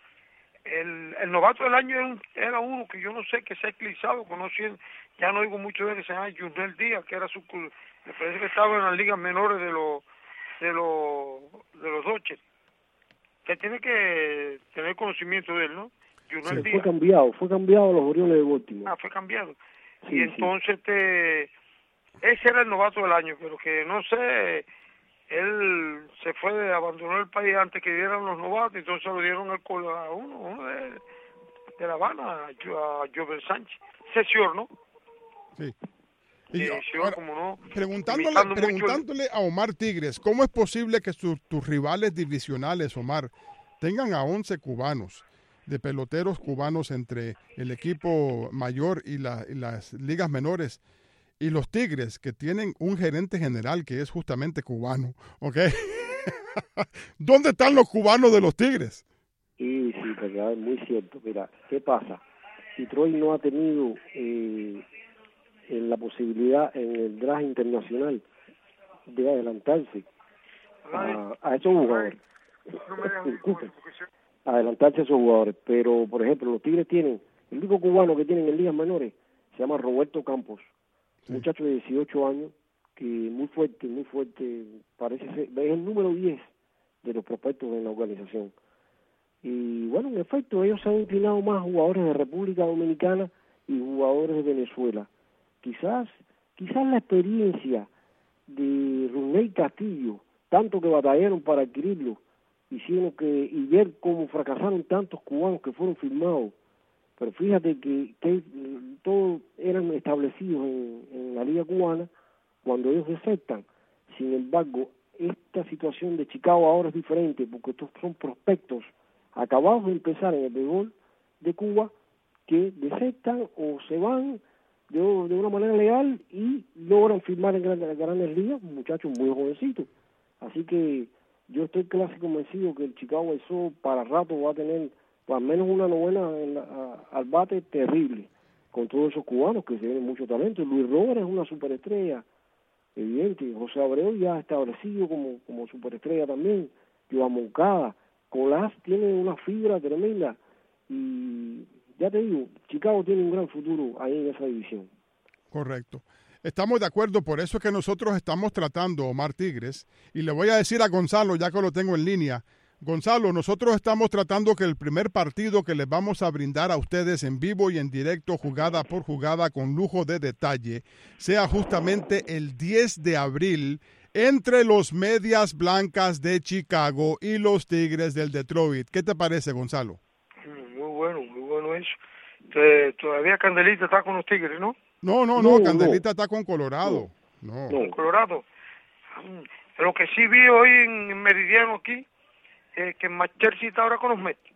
El, el novato del año era, un, era uno que yo no sé, que se ha eclipsado, conocí, ya no oigo mucho de él, que se llama Junel Díaz, que era su, me parece que estaba en las ligas menores de los de los de los Dodgers, que tiene que tener conocimiento de él, ¿no? Junel Sí, Díaz. fue cambiado, fue cambiado a los Orioles de Baltimore. Ah, fue cambiado. Sí, y sí. entonces este ese era el novato del año, pero que no sé, él se fue, abandonó el país antes que dieran los novatos, entonces lo dieron al a uno, uno de, de La Habana, a Jolbert Sánchez. Sesior, ¿no? Sí. Y Sí, yo- sí, ahora, como no, preguntándole, imitando mucho el- preguntándole a Omar Tigres, ¿cómo es posible que su- tus rivales divisionales, Omar, tengan a once cubanos, de peloteros cubanos entre el equipo mayor y, la- y las ligas menores, y los Tigres, que tienen un gerente general que es justamente cubano, ¿ok? ¿Dónde están los cubanos de los Tigres? Y sí, porque es muy cierto. Mira, ¿qué pasa? Detroit no ha tenido eh, en la posibilidad en el draft internacional de adelantarse a, a esos jugadores. No me dejan ir con eso, porque se- Adelantarse a esos jugadores. Pero, por ejemplo, los Tigres tienen, el único cubano que tienen en ligas menores se llama Roberto Campos, un muchacho de dieciocho años, que muy fuerte, muy fuerte, parece ser, es el número diez de los prospectos en la organización. Y bueno, en efecto, ellos se han inclinado más a jugadores de República Dominicana y jugadores de Venezuela. Quizás, quizás la experiencia de Runey Castillo, tanto que batallaron para adquirirlo, hicieron que, y ver cómo fracasaron tantos cubanos que fueron firmados, pero fíjate que, que todos eran establecidos en, en la liga cubana cuando ellos desertan. Sin embargo, esta situación de Chicago ahora es diferente, porque estos son prospectos acabados de empezar en el béisbol de Cuba, que desertan o se van de, de una manera legal y logran firmar en grandes, grandes ligas, muchachos muy jovencitos. Así que yo estoy casi convencido que el Chicago White Sox para rato va a tener al menos una novena en la, a, al bate terrible, con todos esos cubanos que se tienen mucho talento. Luis Robert es una superestrella, evidente. José Abreu ya establecido como, como superestrella también. Joan Moncada, Colás tiene una fibra tremenda. Y ya te digo, Chicago tiene un gran futuro ahí en esa división. Correcto. Estamos de acuerdo, por eso es que nosotros estamos tratando, Omar Tigres, y le voy a decir a Gonzalo, ya que lo tengo en línea, Gonzalo, nosotros estamos tratando que el primer partido que les vamos a brindar a ustedes en vivo y en directo, jugada por jugada, con lujo de detalle, sea justamente el diez de abril entre los Medias Blancas de Chicago y los Tigres del Detroit. ¿Qué te parece, Gonzalo? Muy bueno, muy bueno eso. Te- todavía Candelita está con los Tigres, ¿no? No, no, no, No, Candelita no. está con Colorado. No. Con Colorado. Mm, Lo que sí vi hoy en Meridiano aquí, es que Machersi está ahora con los Mets.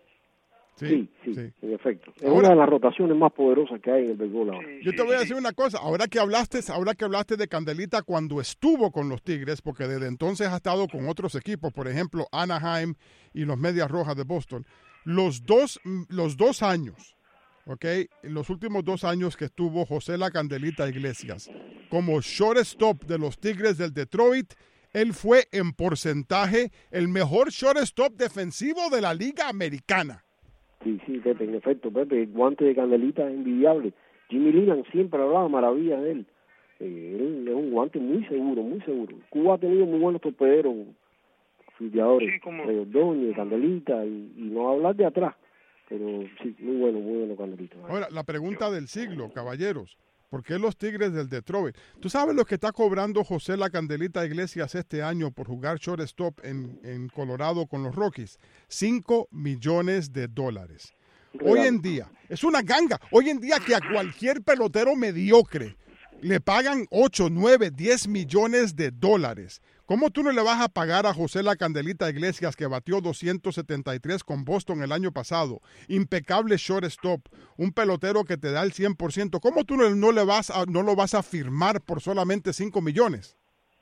Sí, sí, sí, en efecto. Es Ahora- una de las rotaciones más poderosas que hay en el béisbol ahora. Sí, Yo sí, te voy a sí. decir una cosa, ahora que hablaste, ahora que hablaste de Candelita cuando estuvo con los Tigres, porque desde entonces ha estado con otros equipos, por ejemplo, Anaheim y los Medias Rojas de Boston, los dos, los dos años, ¿ok? Los últimos dos años que estuvo José La Candelita Iglesias como shortstop de los Tigres del Detroit, él fue en porcentaje el mejor shortstop defensivo de la Liga Americana. Sí, sí, Pepe, en efecto, Pepe, el guante de Candelita es envidiable. Jimmy Linan siempre hablaba maravillas de él. Eh, él es un guante muy seguro, muy seguro. Cuba ha tenido muy buenos torpederos, fildeadores, Sí, como- Rey Ordóñez, Candelita, y, y no hablar de atrás. Pero sí, muy bueno, muy bueno Candelita. Ahora, la pregunta del siglo, caballeros. ¿Por qué los Tigres del Detroit? ¿Tú sabes lo que está cobrando José La Candelita Iglesias este año por jugar shortstop en, en Colorado con los Rockies? Cinco millones de dólares. Hoy en día, es una ganga. Hoy en día que a cualquier pelotero mediocre le pagan ocho, nueve, diez millones de dólares. ¿Cómo tú no le vas a pagar a José La Candelita Iglesias, que batió doscientos setenta y tres con Boston el año pasado? Impecable shortstop, un pelotero que te da el cien por ciento. ¿Cómo tú no, no, le vas a, no lo vas a firmar por solamente cinco millones?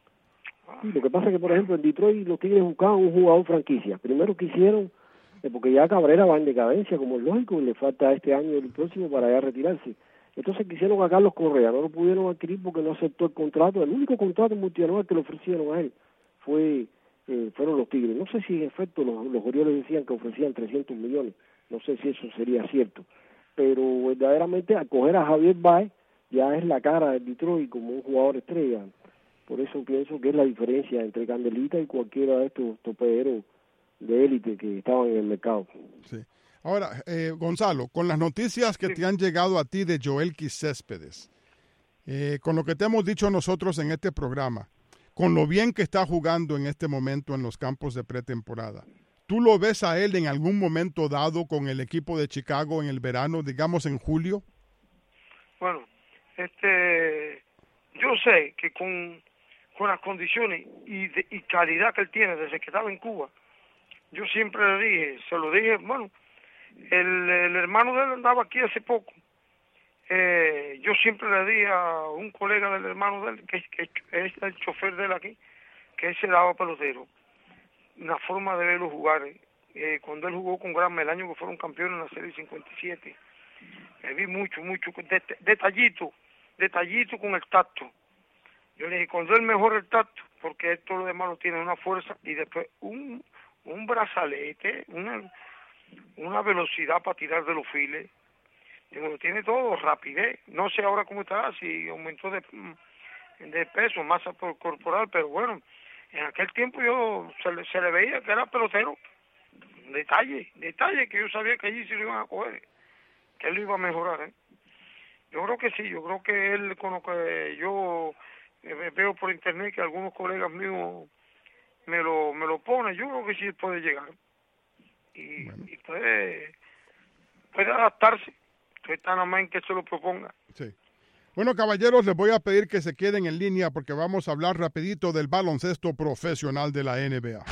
Sí, lo que pasa es que, por ejemplo, en Detroit los Tigres buscaban un jugador franquicia. Primero quisieron, eh, porque ya Cabrera va en decadencia, como es lógico, y le falta este año y el próximo para ya retirarse. Entonces quisieron a Carlos Correa, no lo pudieron adquirir porque no aceptó el contrato. El único contrato multianual que le ofrecieron a él fue eh, fueron los Tigres. No sé si en efecto los, los Orioles decían que ofrecían trescientos millones, no sé si eso sería cierto, pero verdaderamente acoger a Javier Baez ya es la cara de Detroit como un jugador estrella. Por eso pienso que es la diferencia entre Candelita y cualquiera de estos torpederos de élite que estaban en el mercado. Sí. Ahora, eh, Gonzalo, con las noticias que te han llegado a ti de Joelqui Céspedes, eh, con lo que te hemos dicho nosotros en este programa, con lo bien que está jugando en este momento en los campos de pretemporada, ¿tú lo ves a él en algún momento dado con el equipo de Chicago en el verano, digamos en julio? Bueno, este, yo sé que con, con las condiciones y, de, y calidad que él tiene desde que estaba en Cuba, yo siempre le dije, se lo dije, bueno, el, el hermano de él andaba aquí hace poco. Eh, yo siempre le dije a un colega del hermano de él, que, que es el chofer de él aquí, que él se daba pelotero. Una forma de verlo jugar. Eh, cuando él jugó con Granma el año que fueron campeones en la serie cincuenta y siete, me vi mucho, mucho, det, detallito, detallito con el tacto. Yo le dije, cuando él mejora el tacto, porque esto lo demás lo tiene una fuerza y después un, un brazalete, una, una velocidad para tirar de los files. Digo, tiene todo, rapidez. No sé ahora cómo está, si aumentó de, de peso, masa corporal, pero bueno, en aquel tiempo yo se le, se le veía que era pelotero. Detalle, detalle que yo sabía que allí se lo iban a coger, que él lo iba a mejorar, ¿eh? Yo creo que sí, yo creo que él, con lo que yo eh, veo por internet que algunos colegas míos me lo me lo ponen, yo creo que sí puede llegar. Y, bueno. y puede, puede adaptarse. Está nada más en que se lo proponga. Sí. Bueno, caballeros, les voy a pedir que se queden en línea porque vamos a hablar rapidito del baloncesto profesional de la N B A.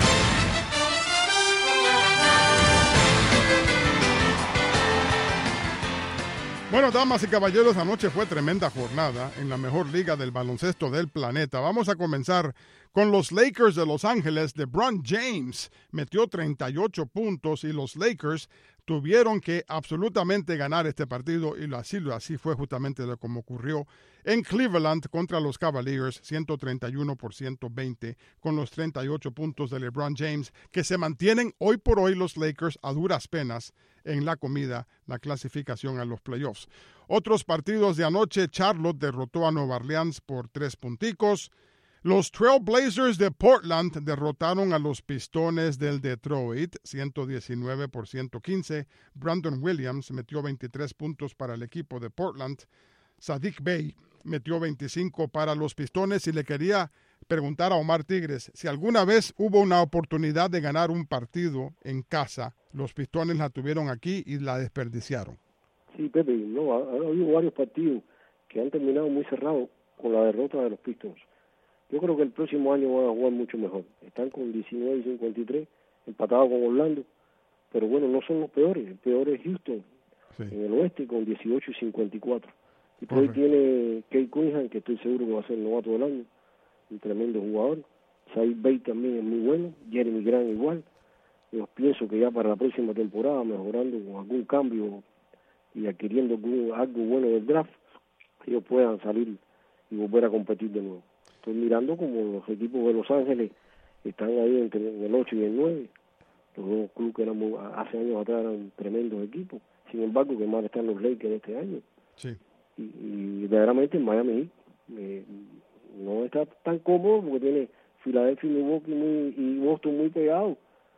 Bueno, damas y caballeros, anoche fue tremenda jornada en la mejor liga del baloncesto del planeta. Vamos a comenzar con los Lakers de Los Ángeles. LeBron James metió treinta y ocho puntos y los Lakers tuvieron que absolutamente ganar este partido y así, así fue justamente lo como ocurrió en Cleveland contra los Cavaliers, ciento treinta y uno por ciento veinte, con los treinta y ocho puntos de LeBron James, que se mantienen hoy por hoy los Lakers a duras penas en la comida, la clasificación a los playoffs. Otros partidos de anoche, Charlotte derrotó a Nueva Orleans por tres punticos. Los Trail Blazers de Portland derrotaron a los Pistones del Detroit, ciento diecinueve por ciento quince. Brandon Williams metió veintitrés puntos para el equipo de Portland. Saddiq Bey metió veinticinco para los Pistones y le quería preguntar a Omar Tigres si alguna vez hubo una oportunidad de ganar un partido en casa. Los Pistones la tuvieron aquí y la desperdiciaron. Sí, Pepe, no, ha, ha habido varios partidos que han terminado muy cerrados con la derrota de los Pistons. Yo creo que el próximo año van a jugar mucho mejor. Están con diecinueve y cincuenta y tres, empatados con Orlando, pero bueno, no son los peores. El peor es Houston, sí, en el oeste, con dieciocho y cincuenta y cuatro. Y por ahí tiene Kate Cunningham, que estoy seguro que va a ser el novato del año, un tremendo jugador. Said Bey también es muy bueno, Jeremy Grant igual. Yo pienso que ya para la próxima temporada, mejorando con algún cambio y adquiriendo algún, algo bueno del draft, ellos puedan salir y volver a competir de nuevo. Estoy mirando como los equipos de Los Ángeles están ahí entre el ocho y el nueve. Los dos clubes que eran muy, hace años atrás eran tremendos equipos. Sin embargo, que más están los Lakers este año. Sí. Y, y verdaderamente en Miami eh, no está tan cómodo porque tiene Filadelfia y Milwaukee muy, y Boston muy pegados,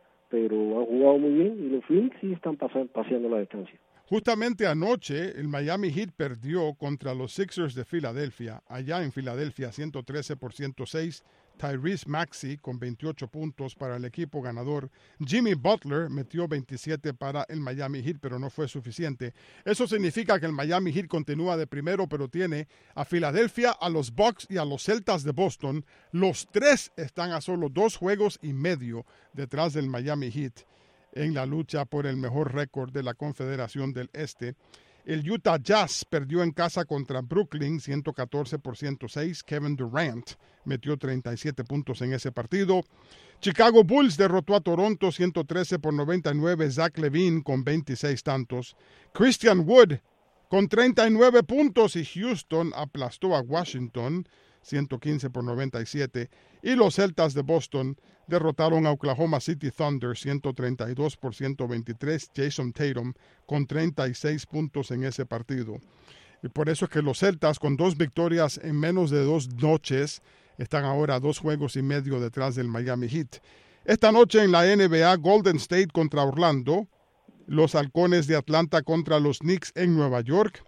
pero han jugado muy bien y los Phoenix sí están pasando, paseando la distancia. Justamente anoche el Miami Heat perdió contra los Sixers de Filadelfia, allá en Filadelfia, ciento trece por ciento seis. Tyrese Maxey con veintiocho puntos para el equipo ganador. Jimmy Butler metió veintisiete para el Miami Heat, pero no fue suficiente. Eso significa que el Miami Heat continúa de primero, pero tiene a Filadelfia, a los Bucks y a los Celtas de Boston. Los tres están a solo dos juegos y medio detrás del Miami Heat en la lucha por el mejor récord de la Confederación del Este. El Utah Jazz perdió en casa contra Brooklyn, ciento catorce por ciento seis. Kevin Durant metió treinta y siete puntos en ese partido. Chicago Bulls derrotó a Toronto, ciento trece por noventa y nueve. Zach LaVine con veintiséis tantos. Christian Wood con treinta y nueve puntos y Houston aplastó a Washington, ciento quince por noventa y siete. Y los Celtas de Boston derrotaron a Oklahoma City Thunder, ciento treinta y dos por ciento veintitrés. Jason Tatum con treinta y seis puntos en ese partido. Y por eso es que los Celtas, con dos victorias en menos de dos noches, están ahora a dos juegos y medio detrás del Miami Heat. Esta noche en la N B A, Golden State contra Orlando, los Halcones de Atlanta contra los Knicks en Nueva York,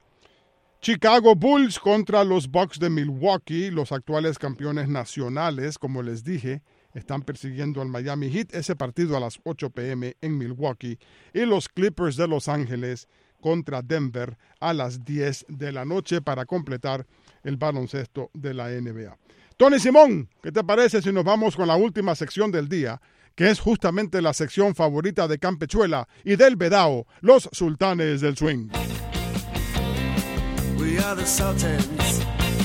Chicago Bulls contra los Bucks de Milwaukee, los actuales campeones nacionales, como les dije, están persiguiendo al Miami Heat, ese partido a las ocho p m en Milwaukee, y los Clippers de Los Ángeles contra Denver a las diez de la noche para completar el baloncesto de la N B A. Tony Simón, ¿qué te parece si nos vamos con la última sección del día, que es justamente la sección favorita de Campechuela y del Vedao, los Sultanes del Swing? We are the Sultans.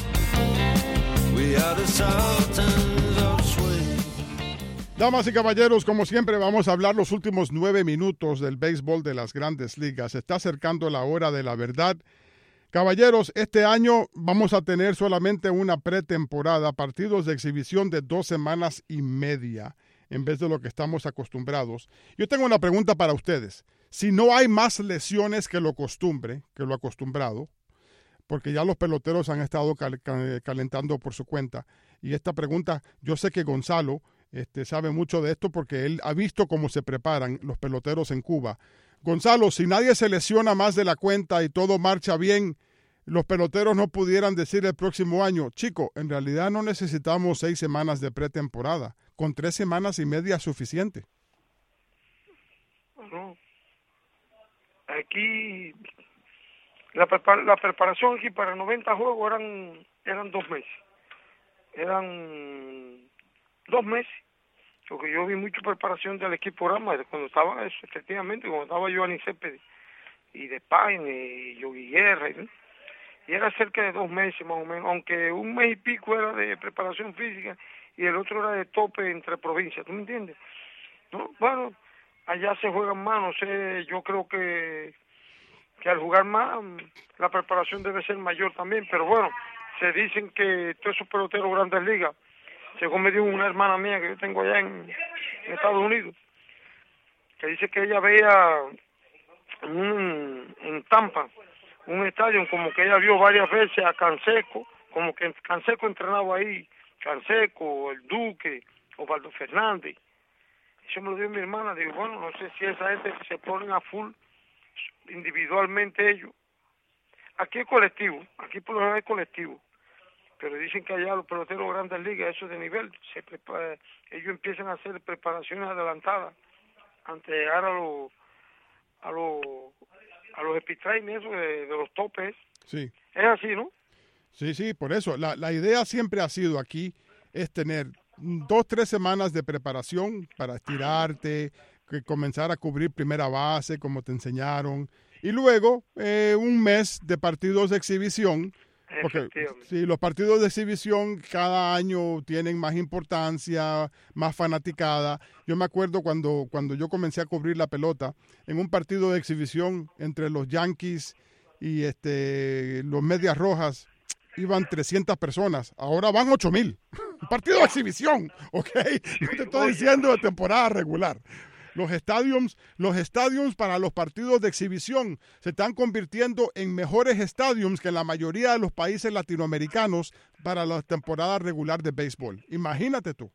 We are the Sultans of Swing. Damas y caballeros, como siempre vamos a hablar los últimos nueve minutos del béisbol de las Grandes Ligas. Se está acercando la hora de la verdad. Caballeros, este año vamos a tener solamente una pretemporada, partidos de exhibición de dos semanas y media, en vez de lo que estamos acostumbrados. Yo tengo una pregunta para ustedes. Si no hay más lesiones que lo costumbre, que lo acostumbrado, porque ya los peloteros han estado cal- cal- calentando por su cuenta, y esta pregunta, yo sé que Gonzalo este, sabe mucho de esto porque él ha visto cómo se preparan los peloteros en Cuba. Gonzalo, si nadie se lesiona más de la cuenta y todo marcha bien, los peloteros no pudieran decir el próximo año, chico, en realidad no necesitamos seis semanas de pretemporada, con tres semanas y media es suficiente. Bueno, aquí la, prepar la preparación aquí para noventa juegos eran eran dos meses, eran dos meses, porque yo vi mucha preparación del equipo Rama cuando estaba eso, efectivamente, cuando estaba Giovanni Céspedes y de Paine y Yogi Guerra, ¿no? Y era cerca de dos meses más o menos, aunque un mes y pico era de preparación física y el otro era de tope entre provincias, ¿tú me entiendes? No, bueno, allá se juegan más, no sé, yo creo que que al jugar más la preparación debe ser mayor también, pero bueno, se dicen que todos esos peloteros grandes ligas, según me dijo una hermana mía que yo tengo allá en, en Estados Unidos, que dice que ella veía un, en Tampa un estadio como que ella vio varias veces a Canseco, como que Canseco entrenaba ahí, Canseco, el Duque, Osvaldo Fernández. Eso me lo dio mi hermana, digo, bueno, no sé si esa gente se ponen a full individualmente ellos. Aquí es colectivo, aquí por lo general es colectivo, pero dicen que allá los peloteros grandes ligas, eso de nivel, se prepara, ellos empiezan a hacer preparaciones adelantadas antes de llegar a los a los a los epitraines eso de, de los topes. Sí. Es así, ¿no? Sí, sí, por eso. La, la idea siempre ha sido aquí es tener dos, tres semanas de preparación para estirarte, que comenzar a cubrir primera base, como te enseñaron, y luego eh, un mes de partidos de exhibición, porque sí, los partidos de exhibición cada año tienen más importancia, más fanaticada. Yo me acuerdo cuando, cuando yo comencé a cubrir la pelota, en un partido de exhibición entre los Yankees y este los Medias Rojas, iban trescientas personas, ahora van ocho mil. Un partido de exhibición, ¿ok? No te estoy diciendo de temporada regular. Los estadios, los estadios para los partidos de exhibición se están convirtiendo en mejores estadios que en la mayoría de los países latinoamericanos para la temporada regular de béisbol. Imagínate tú.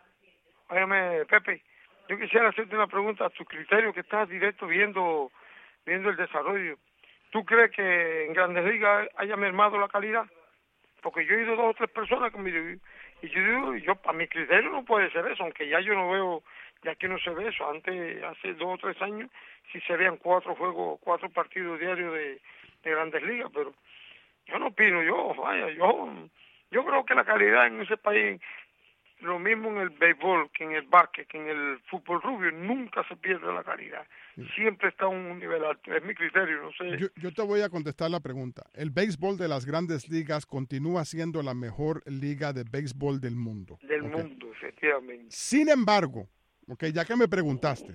Óyeme, Pepe, yo quisiera hacerte una pregunta a tu criterio, que estás directo viendo viendo el desarrollo. ¿Tú crees que en Grandes Ligas haya mermado la calidad? Porque yo he ido dos o tres personas que me digo, y yo digo, yo, a mi criterio no puede ser eso, aunque ya yo no veo, ya que no se ve eso. Antes, hace dos o tres años, sí se veían cuatro juegos, cuatro partidos diarios de, de Grandes Ligas, pero yo no opino, yo, vaya, yo, yo creo que la calidad en ese país, lo mismo en el béisbol que en el básquet, que en el fútbol rubio, nunca se pierde la calidad. Siempre está a un nivel alto. Es mi criterio, no sé. Yo, yo te voy a contestar la pregunta. El béisbol de las Grandes Ligas continúa siendo la mejor liga de béisbol del mundo. Del okay. mundo, efectivamente. Sin embargo, okay, ya que me preguntaste,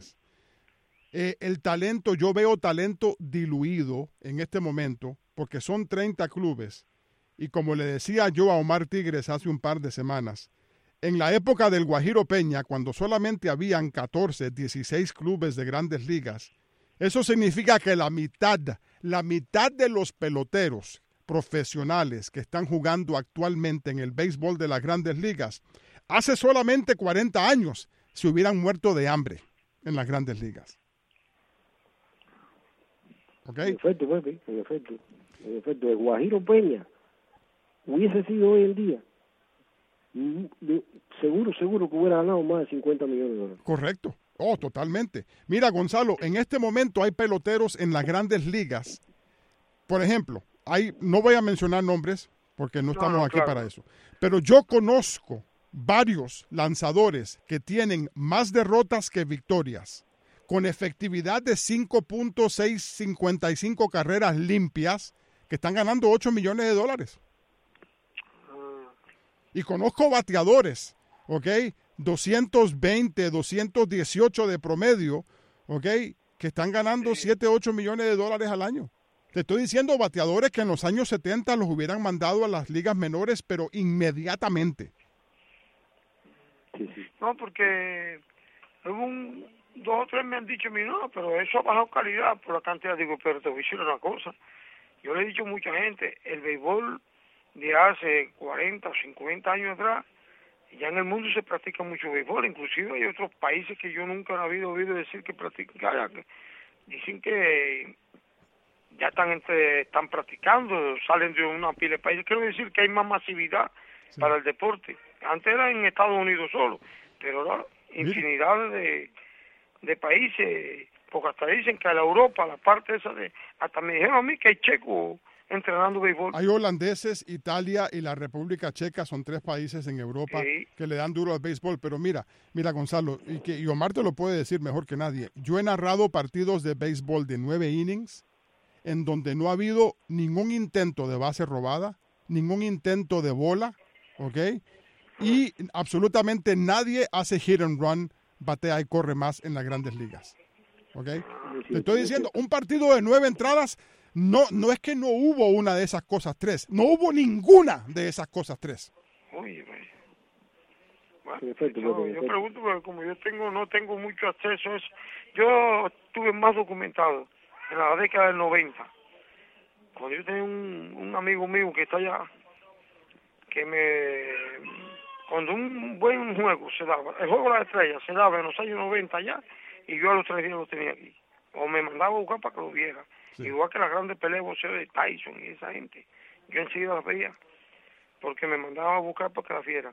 eh, el talento, yo veo talento diluido en este momento, porque son treinta clubes. Y como le decía yo a Omar Tigres hace un par de semanas, en la época del Guajiro Peña, cuando solamente habían catorce, dieciséis clubes de Grandes Ligas, eso significa que la mitad, la mitad de los peloteros profesionales que están jugando actualmente en el béisbol de las Grandes Ligas, hace solamente cuarenta años se hubieran muerto de hambre en las Grandes Ligas. ¿Ok? En efecto, Pepe, en efecto. En efecto, el Guajiro Peña hubiese sido hoy en día, seguro, seguro que hubiera ganado más de cincuenta millones de dólares. Correcto. Oh, totalmente. Mira, Gonzalo, en este momento hay peloteros en las Grandes Ligas. Por ejemplo, hay, no voy a mencionar nombres porque no estamos no, no, aquí claro. para eso, pero yo conozco varios lanzadores que tienen más derrotas que victorias, con efectividad de cinco punto seiscientos cincuenta y cinco carreras limpias, que están ganando ocho millones de dólares. Y conozco bateadores, ¿ok? doscientos veinte, doscientos dieciocho de promedio, ¿ok? Que están ganando siete, ocho millones de dólares al año. Te estoy diciendo bateadores que en los años setenta los hubieran mandado a las ligas menores, pero inmediatamente. Sí, sí. No, porque hubo un, dos o tres me han dicho a mí, no, pero eso ha bajado calidad por la cantidad. Digo, pero te voy a decir una cosa. Yo le he dicho a mucha gente, el béisbol de hace cuarenta o cincuenta años atrás, ya en el mundo se practica mucho béisbol. Inclusive hay otros países que yo nunca he habido oído decir que practican. Dicen que ya están entre, están practicando, salen de una pila de países. Quiero decir que hay más masividad sí. para el deporte. Antes era en Estados Unidos solo, pero ahora infinidad de, de países, porque hasta dicen que a la Europa, la parte esa de, hasta me dijeron a mí que hay checos entrenando béisbol. Hay holandeses, Italia y la República Checa, son tres países en Europa sí. que le dan duro al béisbol, pero mira, mira Gonzalo, y, que, y Omar te lo puede decir mejor que nadie, yo he narrado partidos de béisbol de nueve innings, en donde no ha habido ningún intento de base robada, ningún intento de bola, ¿ok? Y absolutamente nadie hace hit and run, batea y corre más en las grandes ligas, ¿ok? Te estoy diciendo, un partido de nueve entradas, no, no es que no hubo una de esas cosas tres, no hubo ninguna de esas cosas tres. Oye, bueno, yo, yo pregunto porque como yo tengo no tengo mucho acceso a eso, yo estuve más documentado en la década del noventa, cuando yo tenía un, un amigo mío que está allá, que me, cuando un buen juego se daba, el juego de las estrellas se daba en los años noventa allá, y yo a los tres días lo tenía aquí, o me mandaba a buscar para que lo viera, sí. igual que las grandes peleas de boxeo de Tyson y esa gente, yo enseguida las veía, porque me mandaba a buscar para que las viera,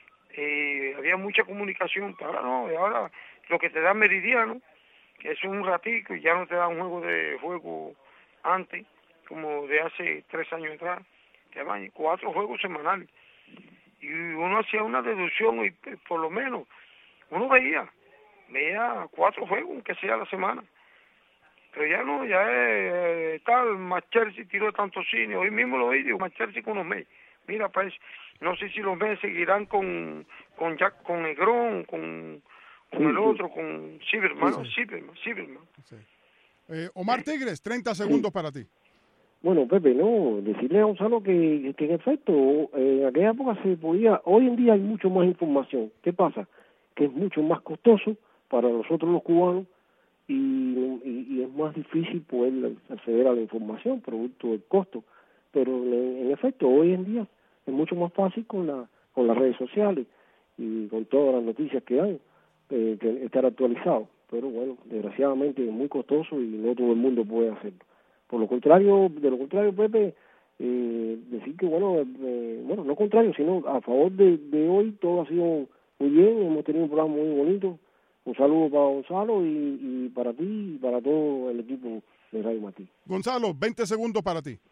y había mucha comunicación, pero ahora no, y ahora lo que te da Meridiano, que es un ratico y ya no te da un juego de juego antes, como de hace tres años atrás, te daban cuatro juegos semanales. Y uno hacía una deducción y por lo menos uno veía, veía cuatro juegos, aunque sea a la semana. Pero ya no, ya es tal, Machersi tiró tantos cines, hoy mismo lo vi, digo, Machersi con los Mets. Mira, pues, no sé si los Mets seguirán con, con Jack, con Negrón, con... con el otro, con Silverman, sí, sí. Silverman, Silverman. Sí. Eh, Omar Tigres, treinta segundos sí. para ti. Bueno, Pepe, no, decirle a Gonzalo que, que en efecto, eh, en aquella época se podía, hoy en día hay mucho más información. ¿Qué pasa? Que es mucho más costoso para nosotros los cubanos y, y, y es más difícil poder acceder a la información, producto del costo. Pero en, en efecto, hoy en día es mucho más fácil con, la, con las redes sociales y con todas las noticias que hay. Eh, que estar actualizado, pero bueno, desgraciadamente es muy costoso y no todo el mundo puede hacerlo. Por lo contrario, de lo contrario, Pepe, eh, decir que bueno, eh, bueno, no contrario, sino a favor de, de hoy todo ha sido muy bien, hemos tenido un programa muy bonito. Un saludo para Gonzalo y, y para ti y para todo el equipo de Radio Martí. Gonzalo, veinte segundos para ti.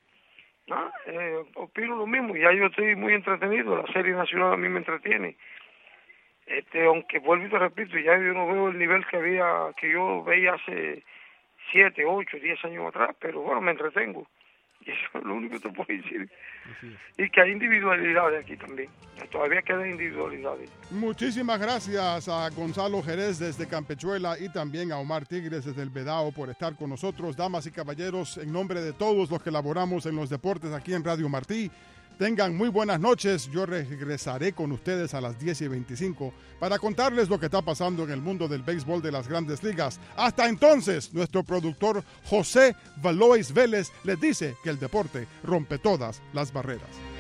Ah, eh, opino lo mismo, ya yo estoy muy entretenido, la serie nacional a mí me entretiene. Este, aunque vuelvo y te repito, ya yo no veo el nivel que había, que yo veía hace siete, ocho, diez años atrás, pero bueno, me entretengo. Y eso es lo único que te puedo decir. Y que hay individualidades aquí también. Todavía quedan individualidades. Muchísimas gracias a Gonzalo Jerez desde Campechuela y también a Omar Tigres desde el Vedao por estar con nosotros. Damas y caballeros, en nombre de todos los que laboramos en los deportes aquí en Radio Martí, tengan muy buenas noches. Yo regresaré con ustedes a las diez y veinticinco para contarles lo que está pasando en el mundo del béisbol de las grandes ligas. Hasta entonces, nuestro productor José Valois Vélez les dice que el deporte rompe todas las barreras.